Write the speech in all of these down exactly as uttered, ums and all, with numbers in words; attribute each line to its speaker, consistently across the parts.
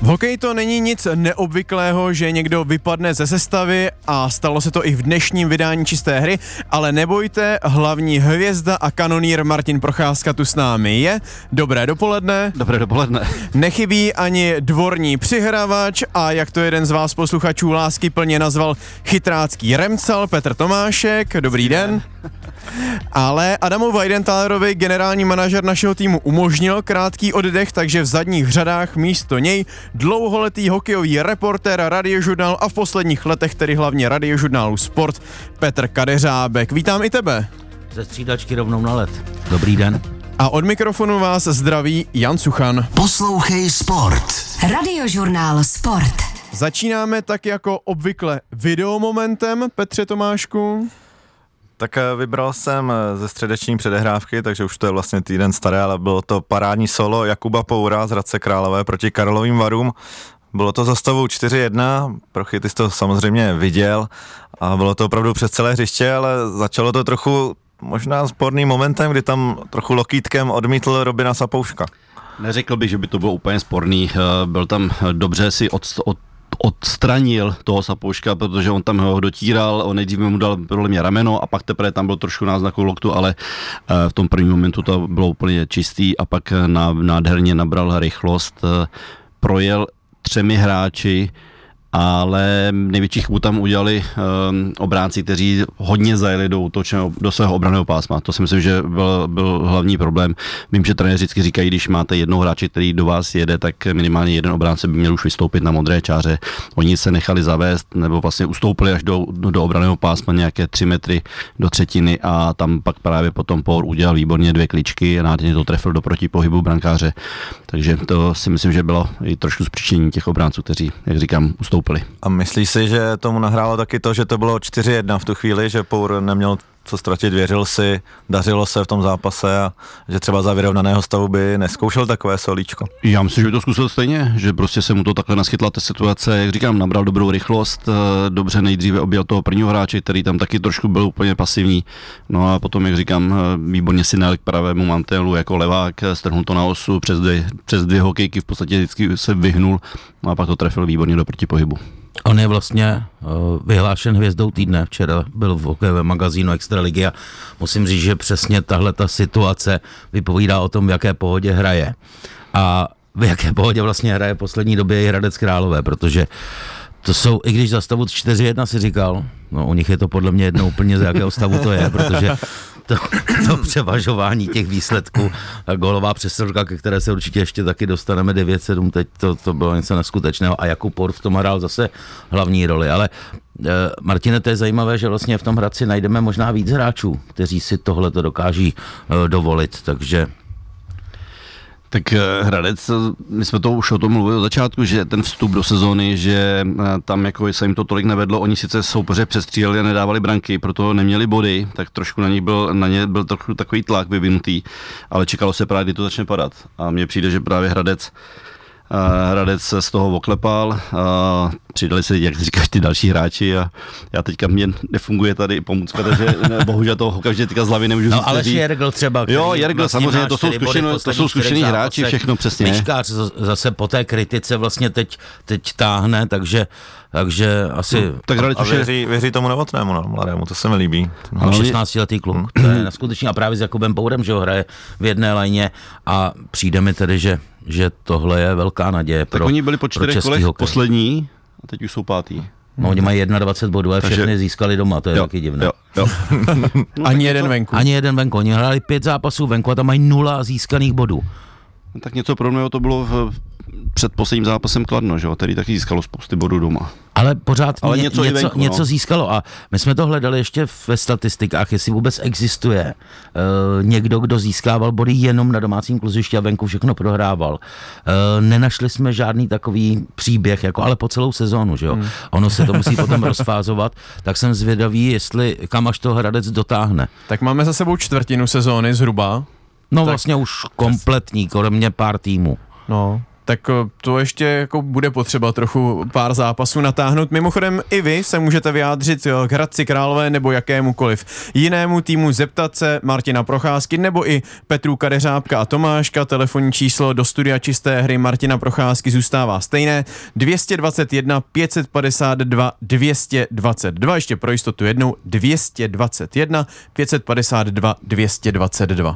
Speaker 1: V hokeji to není nic neobvyklého, že někdo vypadne ze sestavy a stalo se to i v dnešním vydání Čisté hry, ale nebojte, hlavní hvězda a kanonýr Martin Procházka tu s námi je. Dobré dopoledne.
Speaker 2: Dobré dopoledne.
Speaker 1: Nechybí ani dvorní přihrávač a jak to jeden z vás posluchačů láskyplně nazval chytrácký remcal Petr Tomášek. Dobrý den. Ale Adamu Weidentalerovi, generální manažer našeho týmu, umožnil krátký oddech, takže v zadních řadách místo něj dlouholetý hokejový reportér Radiožurnálu a v posledních letech tedy hlavně Radiožurnálu Sport Petr Kadeřábek. Vítám i tebe.
Speaker 3: Ze střídačky rovnou na led. Dobrý den.
Speaker 1: A od mikrofonu vás zdraví Jan Suchan.
Speaker 4: Poslouchej Sport.
Speaker 5: Radiožurnál Sport.
Speaker 1: Začínáme tak jako obvykle videomomentem, Petře Tomášku.
Speaker 6: Tak vybral jsem ze středeční předehrávky, takže už to je vlastně týden staré, ale bylo to parádní solo Jakuba Poura z Hradce Králové proti Karlovým Varům. Bylo to za stavu čtyři jedna, Prochy, ty jsi to samozřejmě viděl a bylo to opravdu přes celé hřiště, ale začalo to trochu možná sporným momentem, kdy tam trochu lokýtkem odmítl Robina Sapouška.
Speaker 2: Neřekl bych, že by to bylo úplně sporný, byl tam dobře si od, od odstranil toho Sapouška, protože on tam ho dotíral, on nejdřív mu dal podle mě rameno a pak teprve tam byl trošku náznaku loktu, ale v tom prvním momentu to bylo úplně čistý a pak nádherně nabral rychlost, projel třemi hráči, ale největší chybu tam udělali um, obránci, kteří hodně zajeli do, útočného, do svého obranného pásma. To si myslím, že byl, byl hlavní problém. Vím, že trenéři vždycky říkají, když máte jednoho hráče, který do vás jede, tak minimálně jeden obránce by měl už vystoupit na modré čáře. Oni se nechali zavést, nebo vlastně ustoupili až do, do obranného pásma nějaké tři metry do třetiny a tam pak právě potom Pour udělal výborně dvě kličky a nádherně to trefil do protipohybu brankáře. Takže to si myslím, že bylo i trošku zpříčinění těch obránců, kteří, jak říkám, ustoupili.
Speaker 6: A myslíš si, že tomu nahrálo taky to, že to bylo čtyři jedna v tu chvíli, že Pour neměl co ztratit, věřil si, dařilo se v tom zápase a že třeba za vyrovnaného stavu by neskoušel takové solíčko?
Speaker 2: Já myslím, že by to zkusil stejně, že prostě se mu to takhle naschytla ta situace, jak říkám, nabral dobrou rychlost, dobře nejdříve objel toho prvního hráče, který tam taky trošku byl úplně pasivní, no a potom, jak říkám, výborně si najel k pravému mantélu jako levák, strhnul to na osu, přes dvě, přes dvě hokejky v podstatě vždycky se vyhnul, no a pak to trefil výborně do protipohybu.
Speaker 3: On je vlastně uh, vyhlášen hvězdou týdne, včera byl v hokejovém magazínu Extraligy a musím říct, že přesně tahle ta situace vypovídá o tom, v jaké pohodě hraje. A v jaké pohodě vlastně hraje v poslední době i Hradec Králové, protože to jsou, i když za stavu čtyři jedna si říkal, no u nich je to podle mě jedno úplně z jakého stavu to je, protože to, to převažování těch výsledků, a gólová přestřelka, ke které se určitě ještě taky dostaneme devět sedm, teď to, to bylo něco neskutečného a Jakub Pour v tom hrál zase hlavní roli, ale e, Martine, to je zajímavé, že vlastně v tom Hradci najdeme možná víc hráčů, kteří si tohle to dokáží e, dovolit, takže
Speaker 2: tak Hradec, my jsme to už o tom mluvili od začátku, že ten vstup do sezóny, že tam jako se jim to tolik nevedlo, oni sice soupeře přestříleli a nedávali branky, proto neměli body, tak trošku na nich byl, na ně byl trochu takový tlak vyvinutý, ale čekalo se právě, kdy to začne padat. A mně přijde, že právě Hradec Hradec se z toho oklepal, a přidali se, jak říkáš, ty další hráči a já teďka mě nefunguje tady pomůcka, takže ne, bohužel toho okamžitě teďka z hlavy nemůžu říct.
Speaker 3: No ale Jergl třeba.
Speaker 2: Jo, Jergl samozřejmě, to jsou, zkušeno, to jsou zkušení hráči, všechno přesně.
Speaker 3: Mičkář zase po té kritice vlastně teď, teď táhne, takže takže asi... No,
Speaker 6: tak a věří, věří tomu Novotnému, no, mladému, to se mi líbí.
Speaker 3: No, šestnáctiletý kluk, hmm. to je neskutečný a právě s Jakubem Pourem, že ho hraje v jedné lajně a přijde mi tedy, že, že tohle je velká naděje pro,
Speaker 2: tak oni byli po čtyřech kolech
Speaker 3: hokej.
Speaker 2: Poslední a teď už jsou pátý.
Speaker 3: No, oni mají dvacet jedna bodů a všechny Takže... získali doma, to je jo, taky divné.
Speaker 2: Jo, jo.
Speaker 1: no, Ani jeden venku.
Speaker 3: Ani jeden venku, oni hráli pět zápasů venku a tam mají nula získaných bodů.
Speaker 2: No, tak něco podobného to bylo v, před posledním zápasem Kladno, že jo, který taky získalo spousty bodů doma.
Speaker 3: Ale pořád
Speaker 2: Ale
Speaker 3: ně,
Speaker 2: něco,
Speaker 3: něco,
Speaker 2: venku,
Speaker 3: něco
Speaker 2: no.
Speaker 3: získalo a my jsme to hledali ještě ve statistikách, jestli vůbec existuje uh, někdo, kdo získával body jenom na domácím kluzišti a venku všechno prohrával. Uh, nenašli jsme žádný takový příběh, jako ale po celou sezónu, že jo. Hmm. Ono se to musí potom rozfázovat, tak jsem zvědavý, jestli kam až to Hradec dotáhne.
Speaker 1: Tak máme za sebou čtvrtinu sezóny zhruba.
Speaker 3: No
Speaker 1: tak
Speaker 3: vlastně už kompletní, kromě pár týmů.
Speaker 1: No, Tak to ještě jako bude potřeba trochu pár zápasů natáhnout. Mimochodem i vy se můžete vyjádřit k Hradci Králové nebo jakémukoliv jinému týmu, zeptat se Martina Procházky nebo i Petru Kadeřábka a Tomáška. Telefonní číslo do studia Čisté hry Martina Procházky zůstává stejné. dvě stě dvacet jedna pět set padesát dva dvě stě dvacet dva. Ještě pro jistotu jednou dvě stě dvacet jedna pět set padesát dva dvě stě dvacet dva.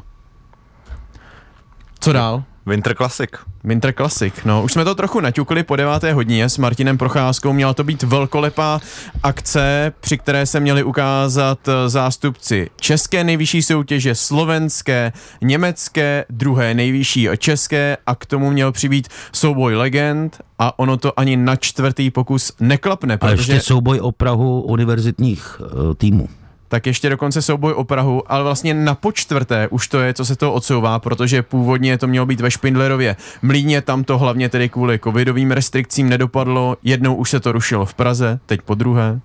Speaker 1: Co dál?
Speaker 6: Winter Classic.
Speaker 1: Winter Classic, no už jsme to trochu naťukli po deváté hodině s Martinem Procházkou, měla to být velkolepá akce, při které se měli ukázat zástupci české nejvyšší soutěže, slovenské, německé, druhé nejvyšší české a k tomu měl přibýt souboj legend a ono to ani na čtvrtý pokus neklapne.
Speaker 3: A ještě souboj o Prahu univerzitních uh, týmů.
Speaker 1: Tak ještě dokonce souboj o Prahu, ale vlastně na počtvrté už to je, co se to odsouvá, protože původně to mělo být ve Špindlerově Mlýně, tam to hlavně tedy kvůli covidovým restrikcím nedopadlo, jednou už se to rušilo v Praze, teď po druhé.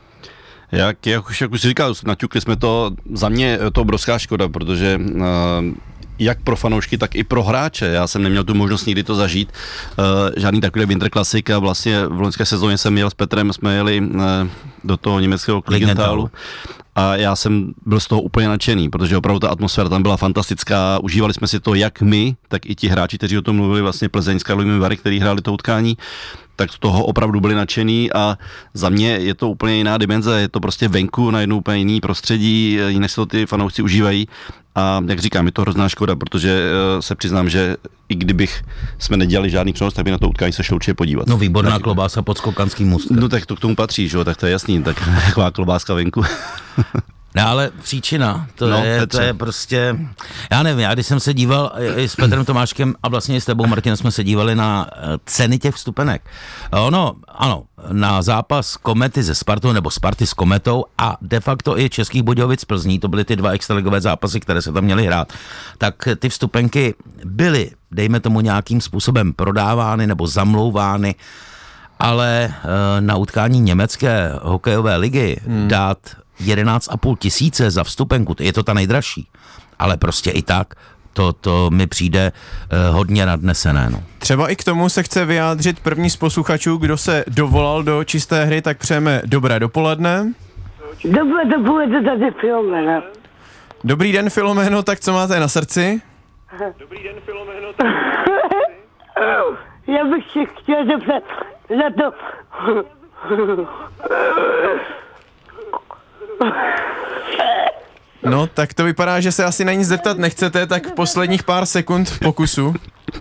Speaker 2: Jak, jak, už, jak už říkal, naťukli jsme to, za mě je to obrovská škoda, protože uh, jak pro fanoušky, tak i pro hráče. Já jsem neměl tu možnost nikdy to zažít. Uh, žádný takový Winter Classic a vlastně v loňské sezóně jsem jel s Petrem, jsme jeli uh, do toho německého Klingentálu. A já jsem byl z toho úplně nadšený, protože opravdu ta atmosféra tam byla fantastická, užívali jsme si to jak my, tak i ti hráči, kteří o tom mluvili, vlastně Plzeň s Karlovými Vary, kteří hráli to utkání, tak z toho opravdu byli nadšený a za mě je to úplně jiná dimenze, je to prostě venku na jednou úplně jiný prostředí, jinak se to ty fanoušci užívají a jak říkám, je to hrozná škoda, protože se přiznám, že i kdybych jsme nedělali žádný přenos, tak by na to utkání se šlo určitě podívat.
Speaker 3: No výborná tak, klobása pod Skokanským mostem.
Speaker 2: No tak to k tomu patří, že jo, tak to je jasný, tak taková klobáska venku.
Speaker 3: No ale příčina, to,
Speaker 2: no,
Speaker 3: je, to je prostě, já nevím, já když jsem se díval i s Petrem Tomáškem a vlastně i s tebou, Martin, jsme se dívali na ceny těch vstupenek. Ono, ano, na zápas Komety ze Spartou nebo Sparty s Kometou a de facto i Českých Budějovic Plzní, to byly ty dva extraligové zápasy, které se tam měly hrát, tak ty vstupenky byly, dejme tomu nějakým způsobem prodávány nebo zamlouvány, ale na utkání německé hokejové ligy hmm. dát jedenáct a půl tisíce za vstupenku, je to ta nejdražší, ale prostě i tak to, to mi přijde eh, hodně nadnesené. No.
Speaker 1: Třeba i k tomu se chce vyjádřit první z posluchačů, kdo se dovolal do Čisté hry, tak přejeme dobré dopoledne.
Speaker 7: Dobré dopoledne, tady Filomena.
Speaker 1: Dobrý den, Filomeno, tak co máte na srdci?
Speaker 8: Dobrý den, Filomeno, tak co máte na srdci?
Speaker 7: Já bych si chtěl zeptat na to...
Speaker 1: No, tak to vypadá, že se asi na nic zeptat nechcete, tak posledních pár sekund v pokusu.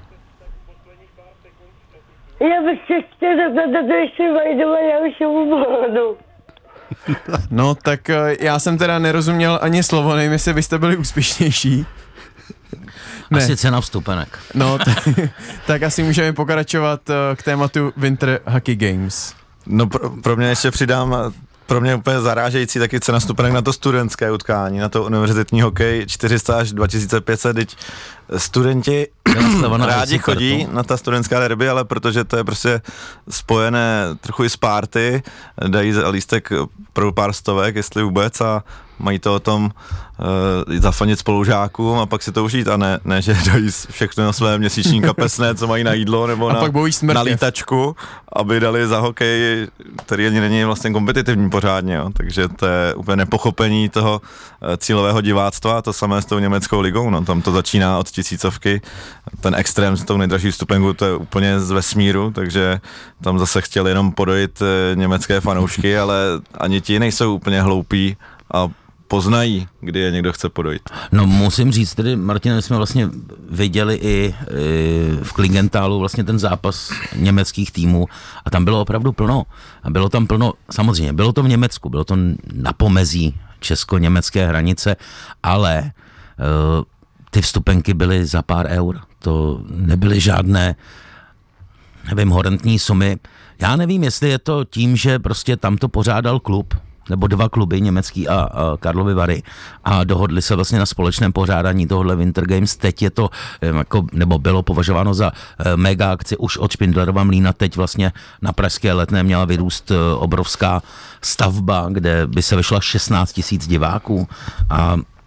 Speaker 7: Já bych se chtěl zeptat na to, jestli Vajdova Jarošovu bránu.
Speaker 1: No, tak já jsem teda nerozuměl ani slovo, nevím, jestli byste byli úspěšnější.
Speaker 3: Ne. Asi cena vstupenek.
Speaker 1: No, tak, tak asi můžeme pokračovat k tématu Winter Hockey Games.
Speaker 6: No pro, pro mě ještě přidám, pro mě úplně zarážející taky cena vstupenek na to studentské utkání, na to univerzitní hokej čtyři sta až dva tisíce pět set, teď studenti rádi chodí na ta studentská derby, ale protože to je prostě spojené trochu i s party, dají lístek pro pár stovek, jestli vůbec, a mají to o tom uh, zafanit spolužákům a pak si to užít a ne, ne že dají všechno na své měsíční kapesné, co mají na jídlo nebo na, na lítačku, aby dali za hokej, který ani není vlastně kompetitivní pořádně, jo. Takže to je úplně nepochopení toho uh, cílového diváctva, to samé s tou německou ligou, no, tam to začíná od tisícovky, ten extrém s tou nejdražší vstupenkou, to je úplně z vesmíru, takže tam zase chtěli jenom podojit uh, německé fanoušky, ale ani ti nejsou úplně hloupí a poznají, kdy je někdo chce podojit.
Speaker 3: No musím říct, tedy Martin, jsme vlastně viděli i, i v Klingentálu vlastně ten zápas německých týmů a tam bylo opravdu plno. A bylo tam plno, samozřejmě, bylo to v Německu, bylo to na pomezí česko-německé hranice, ale uh, ty vstupenky byly za pár eur. To nebyly žádné, nevím, horentní sumy. Já nevím, jestli je to tím, že prostě tam to pořádal klub, nebo dva kluby, německý a, a Karlovy Vary, a dohodli se vlastně na společném pořádání tohohle Winter Games. Teď je to, jako, nebo bylo považováno za mega akci už od Špindlerova Mlýna. Teď vlastně na pražské Letné měla vyrůst obrovská stavba, kde by se vešla šestnáct tisíc diváků a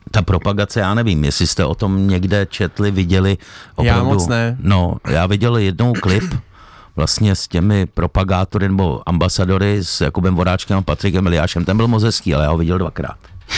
Speaker 3: Ta propagace, já nevím, jestli jste o tom někde četli, viděli. Opravdu,
Speaker 1: Já moc ne.
Speaker 3: No, já viděl jednou klip vlastně s těmi propagátory nebo ambasadory s Jakubem Voráčkem a Patrikem Eliášem. Ten byl moc hezký, ale já ho viděl dvakrát.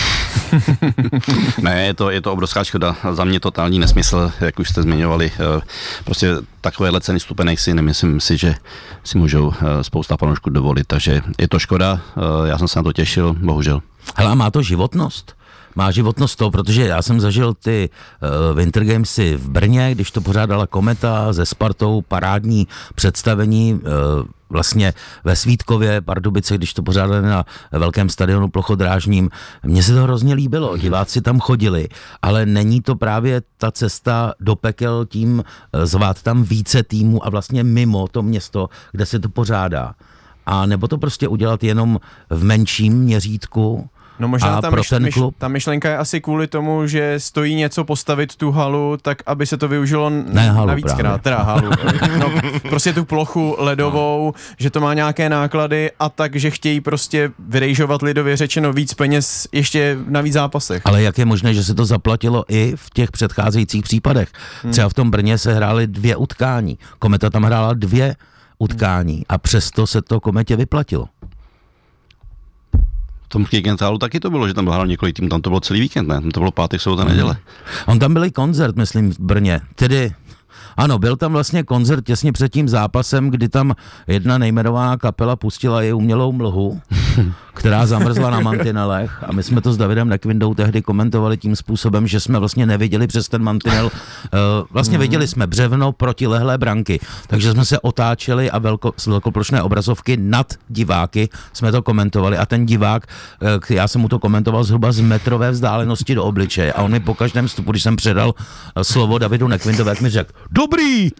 Speaker 2: Ne, je to, je to obrovská škoda. Za mě totální nesmysl, jak už jste zmiňovali. Prostě takovéhle ceny stupenek si nemyslím si, že si můžou spousta fanoušků dovolit, takže je to škoda. Já jsem se na to těšil, bohužel.
Speaker 3: Hele, má to životnost. Má životnost to, protože já jsem zažil ty uh, Winter Gamesy v Brně, když to pořádala Kometa se Spartou, parádní představení uh, vlastně ve Svítkově, Pardubice, když to pořádali na velkém stadionu plochodrážním. Mně se to hrozně líbilo, diváci tam chodili, ale není to právě ta cesta do pekel tím uh, zvát tam více týmů a vlastně mimo to město, kde se to pořádá. A nebo to prostě udělat jenom v menším měřítku.
Speaker 1: No možná
Speaker 3: a
Speaker 1: ta,
Speaker 3: pro
Speaker 1: myš,
Speaker 3: ten
Speaker 1: myš,
Speaker 3: klub?
Speaker 1: ta myšlenka je asi kvůli tomu, že stojí něco postavit tu halu, tak aby se to využilo
Speaker 3: ne, halu
Speaker 1: navíckrát,
Speaker 3: právě.
Speaker 1: teda halu. No, prostě tu plochu ledovou, no. Že to má nějaké náklady a tak, že chtějí prostě vyrejžovat lidově řečeno víc peněz ještě na víc zápasech.
Speaker 3: Ale jak je možné, že se to zaplatilo i v těch předcházejících případech? Hmm. Třeba v tom Brně se hrály dvě utkání. Kometa tam hrála dvě utkání a přesto se to Kometě vyplatilo.
Speaker 2: V tom Kikentálu taky to bylo, že tam hrál několik týmů, tam to bylo celý víkend, ne? Tam to bylo pátek, sobota, neděle.
Speaker 3: On tam byl i koncert, myslím, v Brně. Tedy, ano, byl tam vlastně koncert těsně před tím zápasem, kdy tam jedna nejmenovaná kapela pustila i umělou mlhu, která zamrzla na mantinelech a my jsme to s Davidem Nekvindou tehdy komentovali tím způsobem, že jsme vlastně neviděli přes ten mantinel, vlastně viděli jsme břevno protilehlé branky, takže jsme se otáčeli a velko, z velkoplošné obrazovky nad diváky jsme to komentovali a ten divák, já jsem mu to komentoval zhruba z metrové vzdálenosti do obličeje a on mi po každém vstupu, když jsem předal slovo Davidu Nekvindovi, jak mi řekl, dobrý!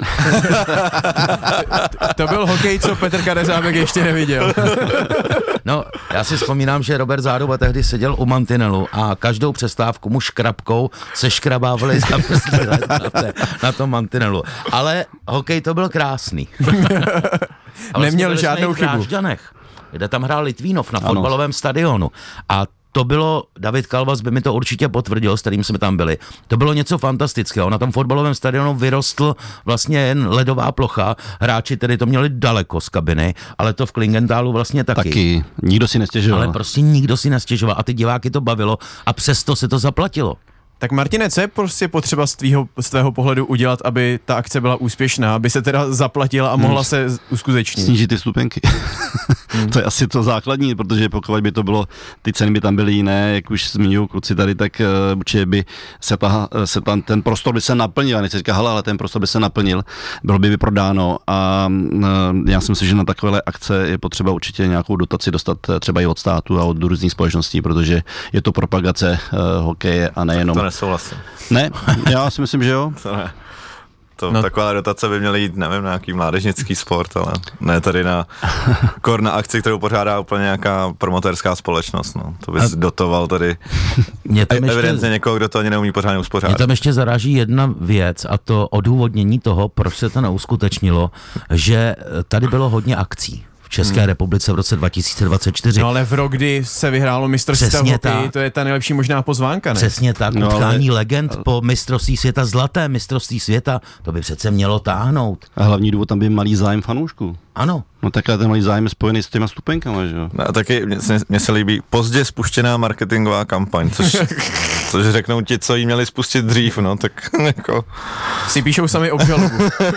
Speaker 1: To byl hokej, co Petr Kadeřábek ještě neviděl.
Speaker 3: No, já si vzpomínám, že Robert Záruba tehdy seděl u mantinelu a každou přestávku mu škrabkou se škrabávali zamrzlý led na, té, na tom mantinelu. Ale hokej to byl krásný.
Speaker 1: Neměl žádnou chybu.
Speaker 3: Drážďanech, kde tam hrál Litvínov na fotbalovém stadionu. A to bylo, David Kalvas by mi to určitě potvrdil, s kterým jsme tam byli. To bylo něco fantastického. Na tom fotbalovém stadionu vyrostl vlastně jen ledová plocha. Hráči tedy to měli daleko z kabiny, ale to v Klingentálu vlastně taky.
Speaker 2: Taky. Nikdo si nestěžoval.
Speaker 3: Ale prostě nikdo si nestěžoval a ty diváky to bavilo a přesto se to zaplatilo.
Speaker 1: Tak Martine, co je prostě potřeba z tvýho, z tvého pohledu udělat, aby ta akce byla úspěšná, aby se teda zaplatila a mohla se uskutečnit?
Speaker 2: Snížit ty vstupenky. To je asi to základní, protože pokud by to bylo, ty ceny by tam byly jiné, jak už zmiňují kluci tady, tak určitě by se, ta, se tam, ten prostor by se naplnil, a nechci říkat, hele, ale ten prostor by se naplnil, bylo by vyprodáno a já si myslím, že na takovéhle akce je potřeba určitě nějakou dotaci dostat třeba i od státu a od různých společností, protože je to propagace uh, hokeje a nejenom...
Speaker 6: To nesouhlasím.
Speaker 2: Ne, já si myslím, že jo.
Speaker 6: To ne. To,
Speaker 1: No.
Speaker 6: Taková dotace by měly jít, nevím, na nějaký mládežnický sport, ale ne tady na kor na akci, kterou pořádá úplně nějaká promotérská společnost. No. To bys a... dotoval tady
Speaker 3: Mě tam ještě,
Speaker 6: evidentně někoho, kdo to ani neumí pořádně uspořádat.
Speaker 3: Mě tam ještě zaráží jedna věc a to odůvodnění toho, proč se to neuskutečnilo, že tady bylo hodně akcí v České hmm. republice v roce dva tisíce dvacet čtyři.
Speaker 1: No ale v rok, kdy se vyhrálo mistrovství hokeji, to je ta nejlepší možná pozvánka, ne?
Speaker 3: Přesně tak,
Speaker 2: no,
Speaker 3: utkání
Speaker 2: ale...
Speaker 3: legend po mistrovství světa, zlaté mistrovství světa, to by přece mělo táhnout.
Speaker 2: A hlavní důvod tam by malý zájem fanoušků.
Speaker 3: Ano.
Speaker 2: No tak ten malý zájem je spojený s těma stupenkama, že jo?
Speaker 6: No, a taky mně se, mně se líbí pozdě spuštěná marketingová kampaň, což, což řeknou ti, co jí měli spustit dřív, no tak jako...
Speaker 1: Si píšou sami obžalobu.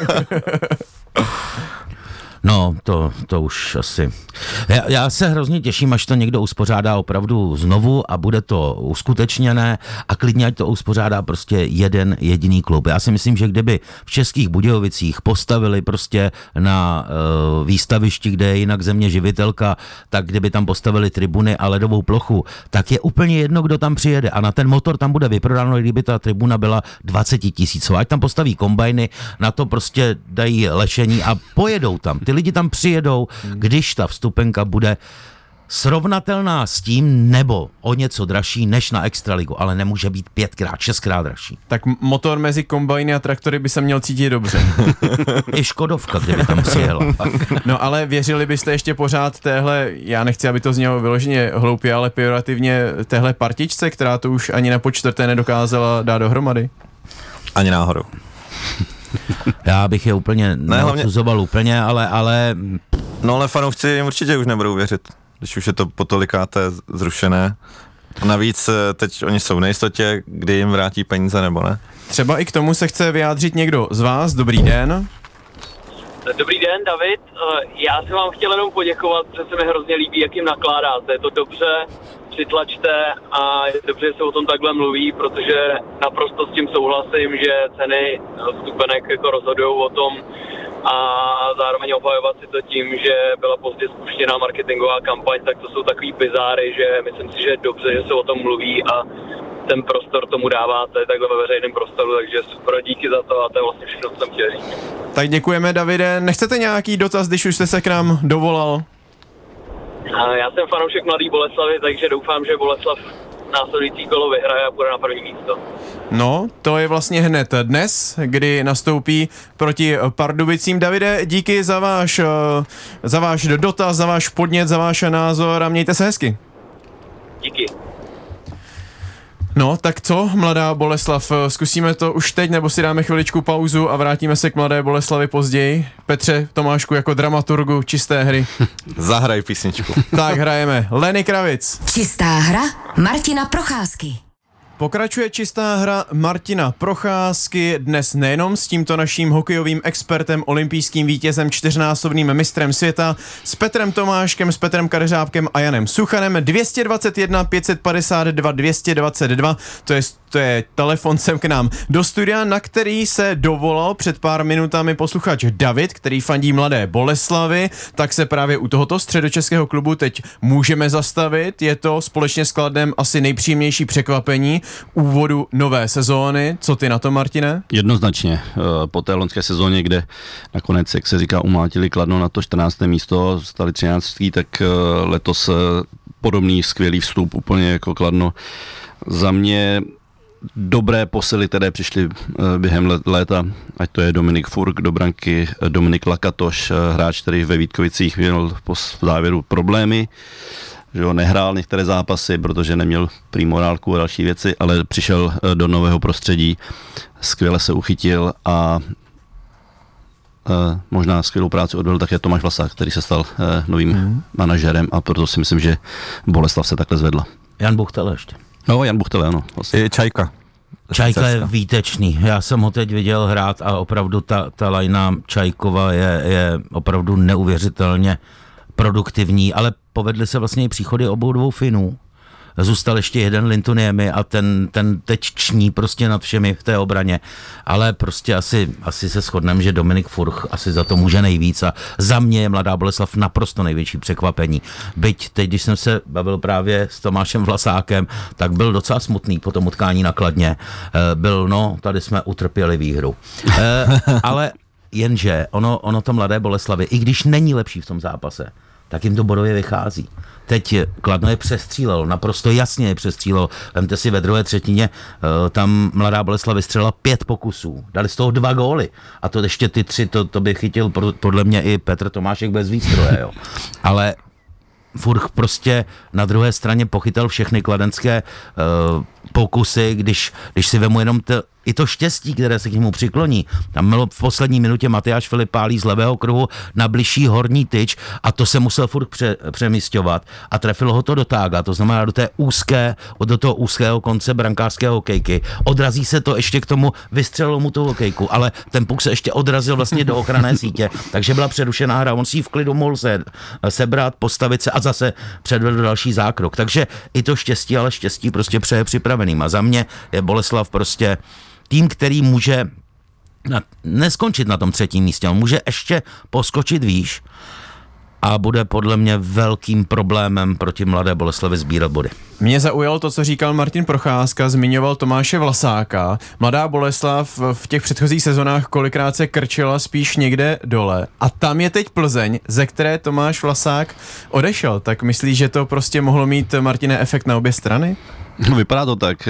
Speaker 3: No, to, to už asi. Já, já se hrozně těším, až to někdo uspořádá opravdu znovu a bude to uskutečněné a klidně ať to uspořádá prostě jeden jediný klub. Já si myslím, že kdyby v Českých Budějovicích postavili prostě na uh, výstavišti, kde je jinak země živitelka, tak kdyby tam postavili tribuny a ledovou plochu, tak je úplně jedno, kdo tam přijede a na ten motor tam bude vyprodáno, kdyby ta tribuna byla dvacet tisícová. Ať tam postaví kombajny, na to prostě dají lešení a pojedou tam. Ty lidi tam přijedou, když ta vstupenka bude srovnatelná s tím nebo o něco dražší než na extraligu, ale nemůže být pětkrát, šestkrát dražší.
Speaker 1: Tak motor mezi kombajny a traktory by se měl cítit dobře.
Speaker 3: I Škodovka, kdyby tam přijela.
Speaker 1: No ale věřili byste ještě pořád téhle, já nechci, aby to znělo vyloženě hloupě, ale pejorativně téhle partičce, která to už ani na počtvrté nedokázala dát dohromady?
Speaker 6: Ani náhodou.
Speaker 3: Já bych je úplně
Speaker 6: ne,
Speaker 3: neodsuzoval hlavně... úplně, ale, ale...
Speaker 6: No ale fanoušci jim určitě už nebudou věřit, když už je to po tolikáté zrušené. A navíc teď oni jsou v nejistotě, kdy jim vrátí peníze nebo ne.
Speaker 1: Třeba i k tomu se chce vyjádřit někdo z vás. Dobrý den.
Speaker 8: Dobrý den, David. Já jsem vám chtěl jenom poděkovat, protože se mi hrozně líbí, jak jim nakládáte. Je to dobře, přitlačte a je dobře, že se o tom takhle mluví, protože naprosto s tím souhlasím, že ceny vstupenek jako rozhodují o tom a zároveň obhajovat si to tím, že byla pozdě spuštěná marketingová kampaň, tak to jsou takový bizáry, že myslím si, že je dobře, že se o tom mluví a ten prostor tomu dáváte takhle ve veřejném prostoru, takže super, díky za to a to je vlastně všechno, co jsem chtěl říct.
Speaker 1: Tak děkujeme, Davide. Nechcete nějaký dotaz, když už jste se k nám dovolal?
Speaker 8: Já jsem fanoušek Mladý Boleslavy, takže doufám, že Boleslav následující kolo vyhraje a půjde na první místo.
Speaker 1: No, to je vlastně hned dnes, kdy nastoupí proti Pardubicím. Davide, díky za váš, za váš dotaz, za váš podnět, za váš názor a mějte se hezky.
Speaker 8: Díky.
Speaker 1: No, tak co, Mladá Boleslav, zkusíme to už teď, nebo si dáme chviličku pauzu a vrátíme se k Mladé Boleslavi později? Petře Tomášku, jako dramaturgu čisté hry.
Speaker 6: Zahraj písničku.
Speaker 1: Tak hrajeme. Lenny Kravic.
Speaker 5: Čistá hra Martina Procházky.
Speaker 1: Pokračuje čistá hra Martina Procházky, dnes nejenom s tímto naším hokejovým expertem, olympijským vítězem, čtyřnásobným mistrem světa, s Petrem Tomáškem, s Petrem Kadeřábkem a Janem Suchanem. Dvě stě dvacet jedna pět set padesát dva dvě stě dvacet dva, to je, to je telefon sem k nám do studia, na který se dovolal před pár minutami posluchač David, který fandí Mladé Boleslavy, tak se právě u tohoto středočeského klubu teď můžeme zastavit. Je to společně s Kladnem asi nejpříjemnější překvapení úvodu nové sezóny. Co ty na to, Martine?
Speaker 2: Jednoznačně. Po té loňské sezóně, kde nakonec, jak se říká, umlátili Kladno na to čtrnácté místo, stali třináctý, tak letos podobný skvělý vstup úplně jako Kladno. Za mě dobré posily, které přišly během léta, ať to je Dominik Furk do branky, Dominik Lakatoš, hráč, který ve Vítkovicích měl po závěru problémy, že ho nehrál některé zápasy, protože neměl prý morálku a další věci, ale přišel do nového prostředí, skvěle se uchytil a Uh, možná skvělou práci odvedl také Tomáš Vlasák, který se stal uh, novým mm. manažerem a proto si myslím, že Boleslav se takhle zvedla.
Speaker 3: Jan Buchtel ještě.
Speaker 2: No, Jan Buchtel, ano. Vlastně.
Speaker 6: I Čajka.
Speaker 3: Čajka je výtečný. Já jsem ho teď viděl hrát a opravdu ta, ta lajna Čajkova je, je opravdu neuvěřitelně produktivní, ale povedly se vlastně i příchody obou dvou Finů. Zůstal ještě jeden Lintuniemi a ten, ten teď ční prostě nad všemi v té obraně. Ale prostě asi, asi se shodneme, že Dominik Furch asi za to může nejvíc a za mě je Mladá Boleslav naprosto největší překvapení. Byť teď, když jsem se bavil právě s Tomášem Vlasákem, tak byl docela smutný po tom utkání na Kladně. Byl, no, tady jsme utrpěli výhru. Ale jenže ono, ono to Mladé Boleslavy, i když není lepší v tom zápase, tak jim to bodově vychází. Teď Kladno je přestřílelo, naprosto jasně je přestřílelo. Vemte si ve druhé třetině, tam Mladá Boleslav vystřelila pět pokusů. Dali z toho dva góly. A to ještě ty tři, to, to by chytil podle mě i Petr Tomášek bez výstroje. Jo. Ale Furch prostě na druhé straně pochytal všechny kladenské uh, pokusy, když, když si vemu jenom to, i to štěstí, které se k němu přikloní. Tam bylo v poslední minutě Matyáš Filip pálí z levého kruhu na bližší horní tyč a to se musel Furch pře, přemísťovat a trefilo ho to do tága, to znamená do té úzké, do toho úzkého konce brankářského hokejky. Odrazí se to ještě k tomu, vystřelilo mu tu hokejku, ale ten puk se ještě odrazil vlastně do ochranné sítě, takže byla přerušená hra, on si ji v klidu mohl se, sebrat, postavit se a zase předvedl další zákrok. Takže i to štěstí, ale štěstí prostě přeje připraveným. A za mě je Boleslav prostě tým, který může na, neskončit na tom třetím místě, on může ještě poskočit výš. a bude podle mě velkým problémem proti Mladé Boleslavi sbírat body.
Speaker 1: Mě zaujalo to, co říkal Martin Procházka, zmiňoval Tomáše Vlasáka. Mladá Boleslav v těch předchozích sezonách kolikrát se krčila spíš někde dole. A tam je teď Plzeň, ze které Tomáš Vlasák odešel. Tak myslíš, že to prostě mohlo mít, Martine, efekt na obě strany?
Speaker 2: No, vypadá to tak.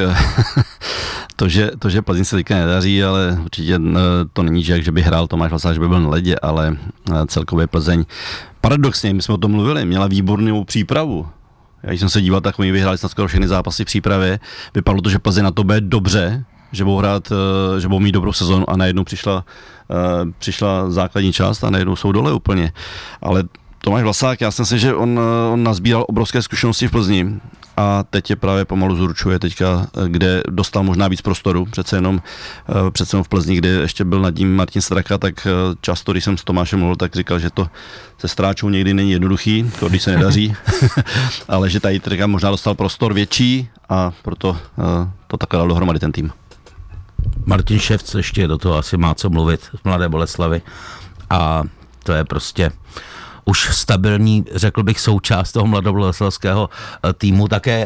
Speaker 2: to, že, to, že Plzeň se teďka nedaří, ale určitě to není, že, že by hrál Tomáš Vlasák, že by byl na ledě, ale celkově Plzeň. Paradoxně, my jsme o tom mluvili, měla výbornou přípravu. Já jsem se díval, tak oni vyhráli snad skoro všechny zápasy v přípravě. Vypadalo to, že Plzeň na to bude dobře, že budou hrát, že budou mít dobrou sezonu a najednou přišla, přišla základní část a najednou jsou dole úplně. Ale Tomáš Vlasák, já si myslím, že on, on nazbíral obrovské zkušenosti v Plzni a teď je právě pomalu zručuje teďka, kde dostal možná víc prostoru, přece jenom, přece jenom v Plzni, kde ještě byl nad ním Martin Straka, tak často, když jsem s Tomášem mluvil, tak říkal, že to se Stráčou někdy není jednoduchý, to když se nedaří, ale že tady teďka možná dostal prostor větší a proto to takhle dal dohromady ten tým.
Speaker 3: Martin Ševc ještě do toho asi má co mluvit v Mladé Boleslavi a to je prostě už stabilní, řekl bych, součást toho mladoboleslavského týmu, také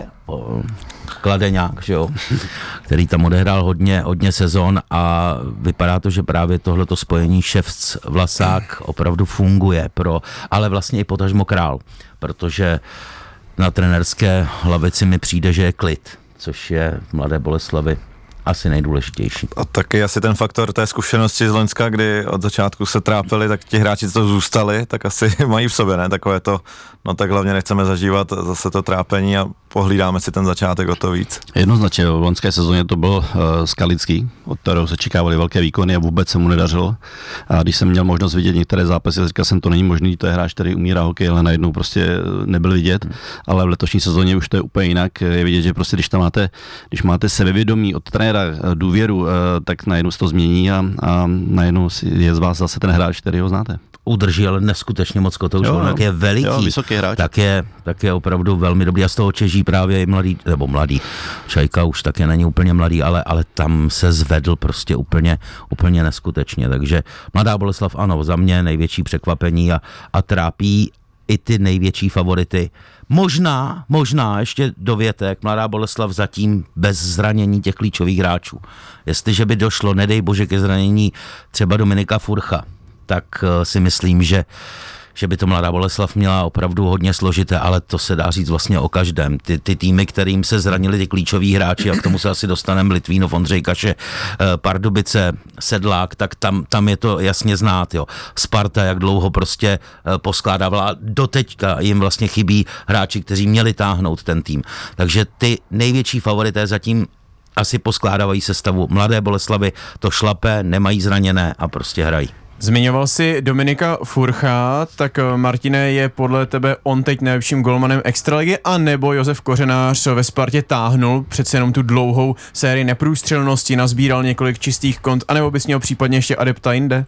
Speaker 3: Kladeňák, že jo, který tam odehrál hodně, hodně sezon a vypadá to, že právě tohleto spojení Ševc Vlasák opravdu funguje pro, ale vlastně i potažmo Král, protože na trenerské lavici mi přijde, že je klid, což je v Mladé Boleslavi asi nejdůležitější.
Speaker 6: A taky asi ten faktor té zkušenosti z Loňska, kdy od začátku se trápili, tak ti hráči, co zůstali, tak asi mají v sobě, ne? Takové to, no tak hlavně nechceme zažívat zase to trápení a pohlídáme si ten začátek o to víc.
Speaker 2: Jednoznačně, v loňské sezóně to byl uh, Skalický, od kterého se čekávaly velké výkony a vůbec se mu nedařilo. A když jsem měl možnost vidět některé zápasy, říkal jsem, to není možný, to je hráč, který umí hrát hokej, ale najednou prostě nebyl vidět. Ale v letošní sezóně už to je úplně jinak. Je vidět, že prostě když tam máte, když máte sebevědomí od trenéra, důvěru, tak najednou se to změní a, a najednou je z vás zase ten hráč, který ho znáte.
Speaker 3: Udrží ale neskutečně moc kotoučů, no, jak je veliký,
Speaker 2: jo, vysoký hráč.
Speaker 3: Tak je, tak je opravdu velmi dobrý a z toho těží právě i mladý, nebo mladý, Čajka už také není úplně mladý, ale, ale tam se zvedl prostě úplně, úplně neskutečně, takže Mladá Boleslav, ano, za mě největší překvapení a, a trápí i ty největší favority. Možná, možná ještě dovětek, Mladá Boleslav zatím bez zranění těch klíčových hráčů. Jestliže by došlo, nedej bože, ke zranění třeba Dominika Furcha, tak uh, si myslím, že, že by to Mladá Boleslav měla opravdu hodně složité, ale to se dá říct vlastně o každém. Ty, ty týmy, kterým se zranili ty klíčoví hráči, a k tomu se asi dostaneme, Litvínov, Ondřej Kaše, uh, Pardubice, Sedlák, tak tam, tam je to jasně znát. Jo. Sparta, jak dlouho prostě uh, poskládávala, doteďka jim vlastně chybí hráči, kteří měli táhnout ten tým. Takže ty největší favorité zatím asi poskládávají sestavu. Mladé Boleslavy to šlape, nemají zraněné a prostě hrají.
Speaker 1: Zmiňoval jsi Dominika Furcha, tak Martine, je podle tebe on teď nejlepším golmanem extraligy, a nebo Josef Kořenář ve Spartě táhnul přece jenom tu dlouhou sérii neprůstřelnosti, nazbíral několik čistých kont, anebo bys měl případně ještě adepta jinde?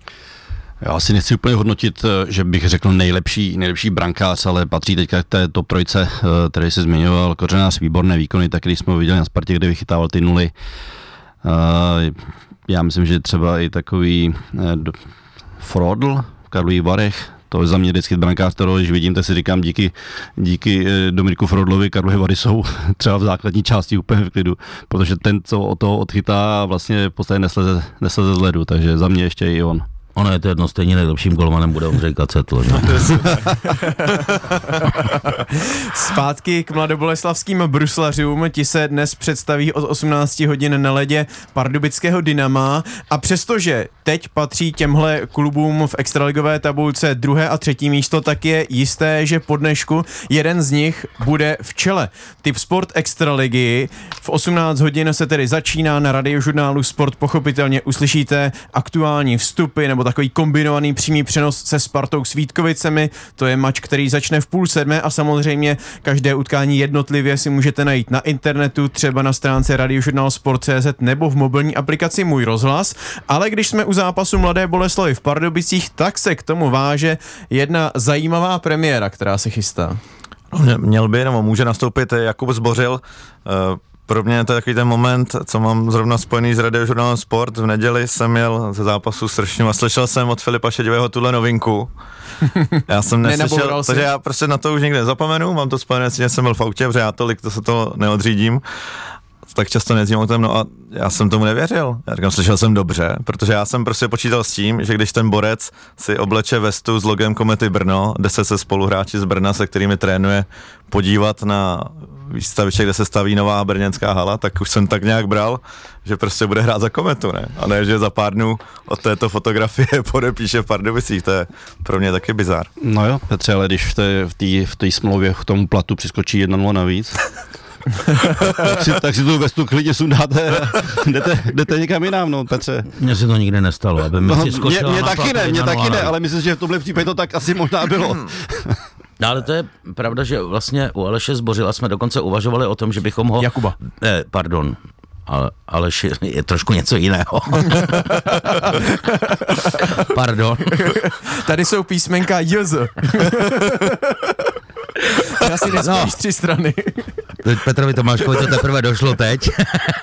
Speaker 2: Já si nechci úplně hodnotit, že bych řekl nejlepší, nejlepší brankář, ale patří teďka k té top trojce, který se zmiňoval. Kořenář, výborné výkony, tak když jsme ho viděli na Spartě, kde vychytával ty nuly. Já myslím, že třeba i takový Frodl v Karlových Varech, to je za mě vždycky brankář, kterého když vidím, tak si říkám díky, díky Dominiku Frodlovi Karlovy Vary jsou třeba v základní části úplně v klidu, protože ten, co o toho odchytá, vlastně v podstatě nesleze, nesleze z ledu, takže za mě ještě i on.
Speaker 3: Ono je to jedno, stejně nejlepším golmanem bude Ondřej Kacetl.
Speaker 1: Zpátky k mladoboleslavským bruslařům, ti se dnes představí od osmnáct hodin na ledě pardubického Dynama, a přestože teď patří těmhle klubům v extraligové tabulce druhé a třetí místo, tak je jisté, že po dnešku jeden z nich bude v čele. Tip Sport extraligy v osmnáct hodin se tedy začíná, na radiožurnálu Sport pochopitelně uslyšíte aktuální vstupy nebo takový kombinovaný přímý přenos se Spartou s Vítkovicemi. To je mač, který začne v půl sedmé, a samozřejmě každé utkání jednotlivě si můžete najít na internetu, třeba na stránce radiožurnál sport tečka cé zet nebo v mobilní aplikaci Můj rozhlas. Ale když jsme u zápasu Mladé Boleslavy v Pardubicích, tak se k tomu váže jedna zajímavá premiéra, která se chystá.
Speaker 6: Měl by, nebo může nastoupit Jakub Zbořil. Pro mě to je takový ten moment, co mám zrovna spojený s radiožurnálem Sport. V neděli jsem jel ze zápasu s Tršňou a slyšel jsem od Filipa Šedivého tuhle novinku. Já jsem neslyšel,
Speaker 1: Nenaboural
Speaker 6: takže
Speaker 1: jsi?
Speaker 6: já prostě na to už nikdy nezapomenu, mám to spojené s tím, že jsem byl v autě, protože já tolik to se to neodřídím, tak často nejezdím autem, no a já jsem tomu nevěřil. Já říkám, slyšel jsem dobře, protože já jsem prostě počítal s tím, že když ten borec si obleče vestu s logem Komety Brno, jde se se spoluhráči z Brna, se kterými trénuje, podívat na výstaviště, kde se staví nová brněnská hala, tak už jsem tak nějak bral, že prostě bude hrát za Kometu, ne? A ne, že za pár dnů od této fotografie podepíše v Pardubicích, to je pro mě taky bizár.
Speaker 2: No jo, Petře, ale když v té v té v té smlouvě k tomu platu přiskočí jedna nula navíc, tak, si, tak si tu vestu klidně sundáte a jdete, jdete někam jinam, no Petře.
Speaker 3: Mně se to nikdy nestalo, aby mi
Speaker 2: No,
Speaker 3: si
Speaker 2: mě,
Speaker 3: skočila
Speaker 2: mě
Speaker 3: na
Speaker 2: taky
Speaker 3: platu
Speaker 2: ne, mě
Speaker 3: jedna
Speaker 2: taky
Speaker 3: nula.
Speaker 2: ne, ale myslím, že v tomhle případě to tak asi možná bylo.
Speaker 3: No, ale to je pravda, že vlastně u Aleše Zbořila jsme dokonce uvažovali o tom, že bychom ho...
Speaker 1: Jakuba.
Speaker 3: Eh, pardon, ale Aleš je, je trošku něco jiného. Pardon.
Speaker 1: Tady jsou písmenka J Z. Já si nespíš
Speaker 3: No.
Speaker 1: tři strany.
Speaker 3: Teď Petrovi Tomáškovi to teprve došlo teď.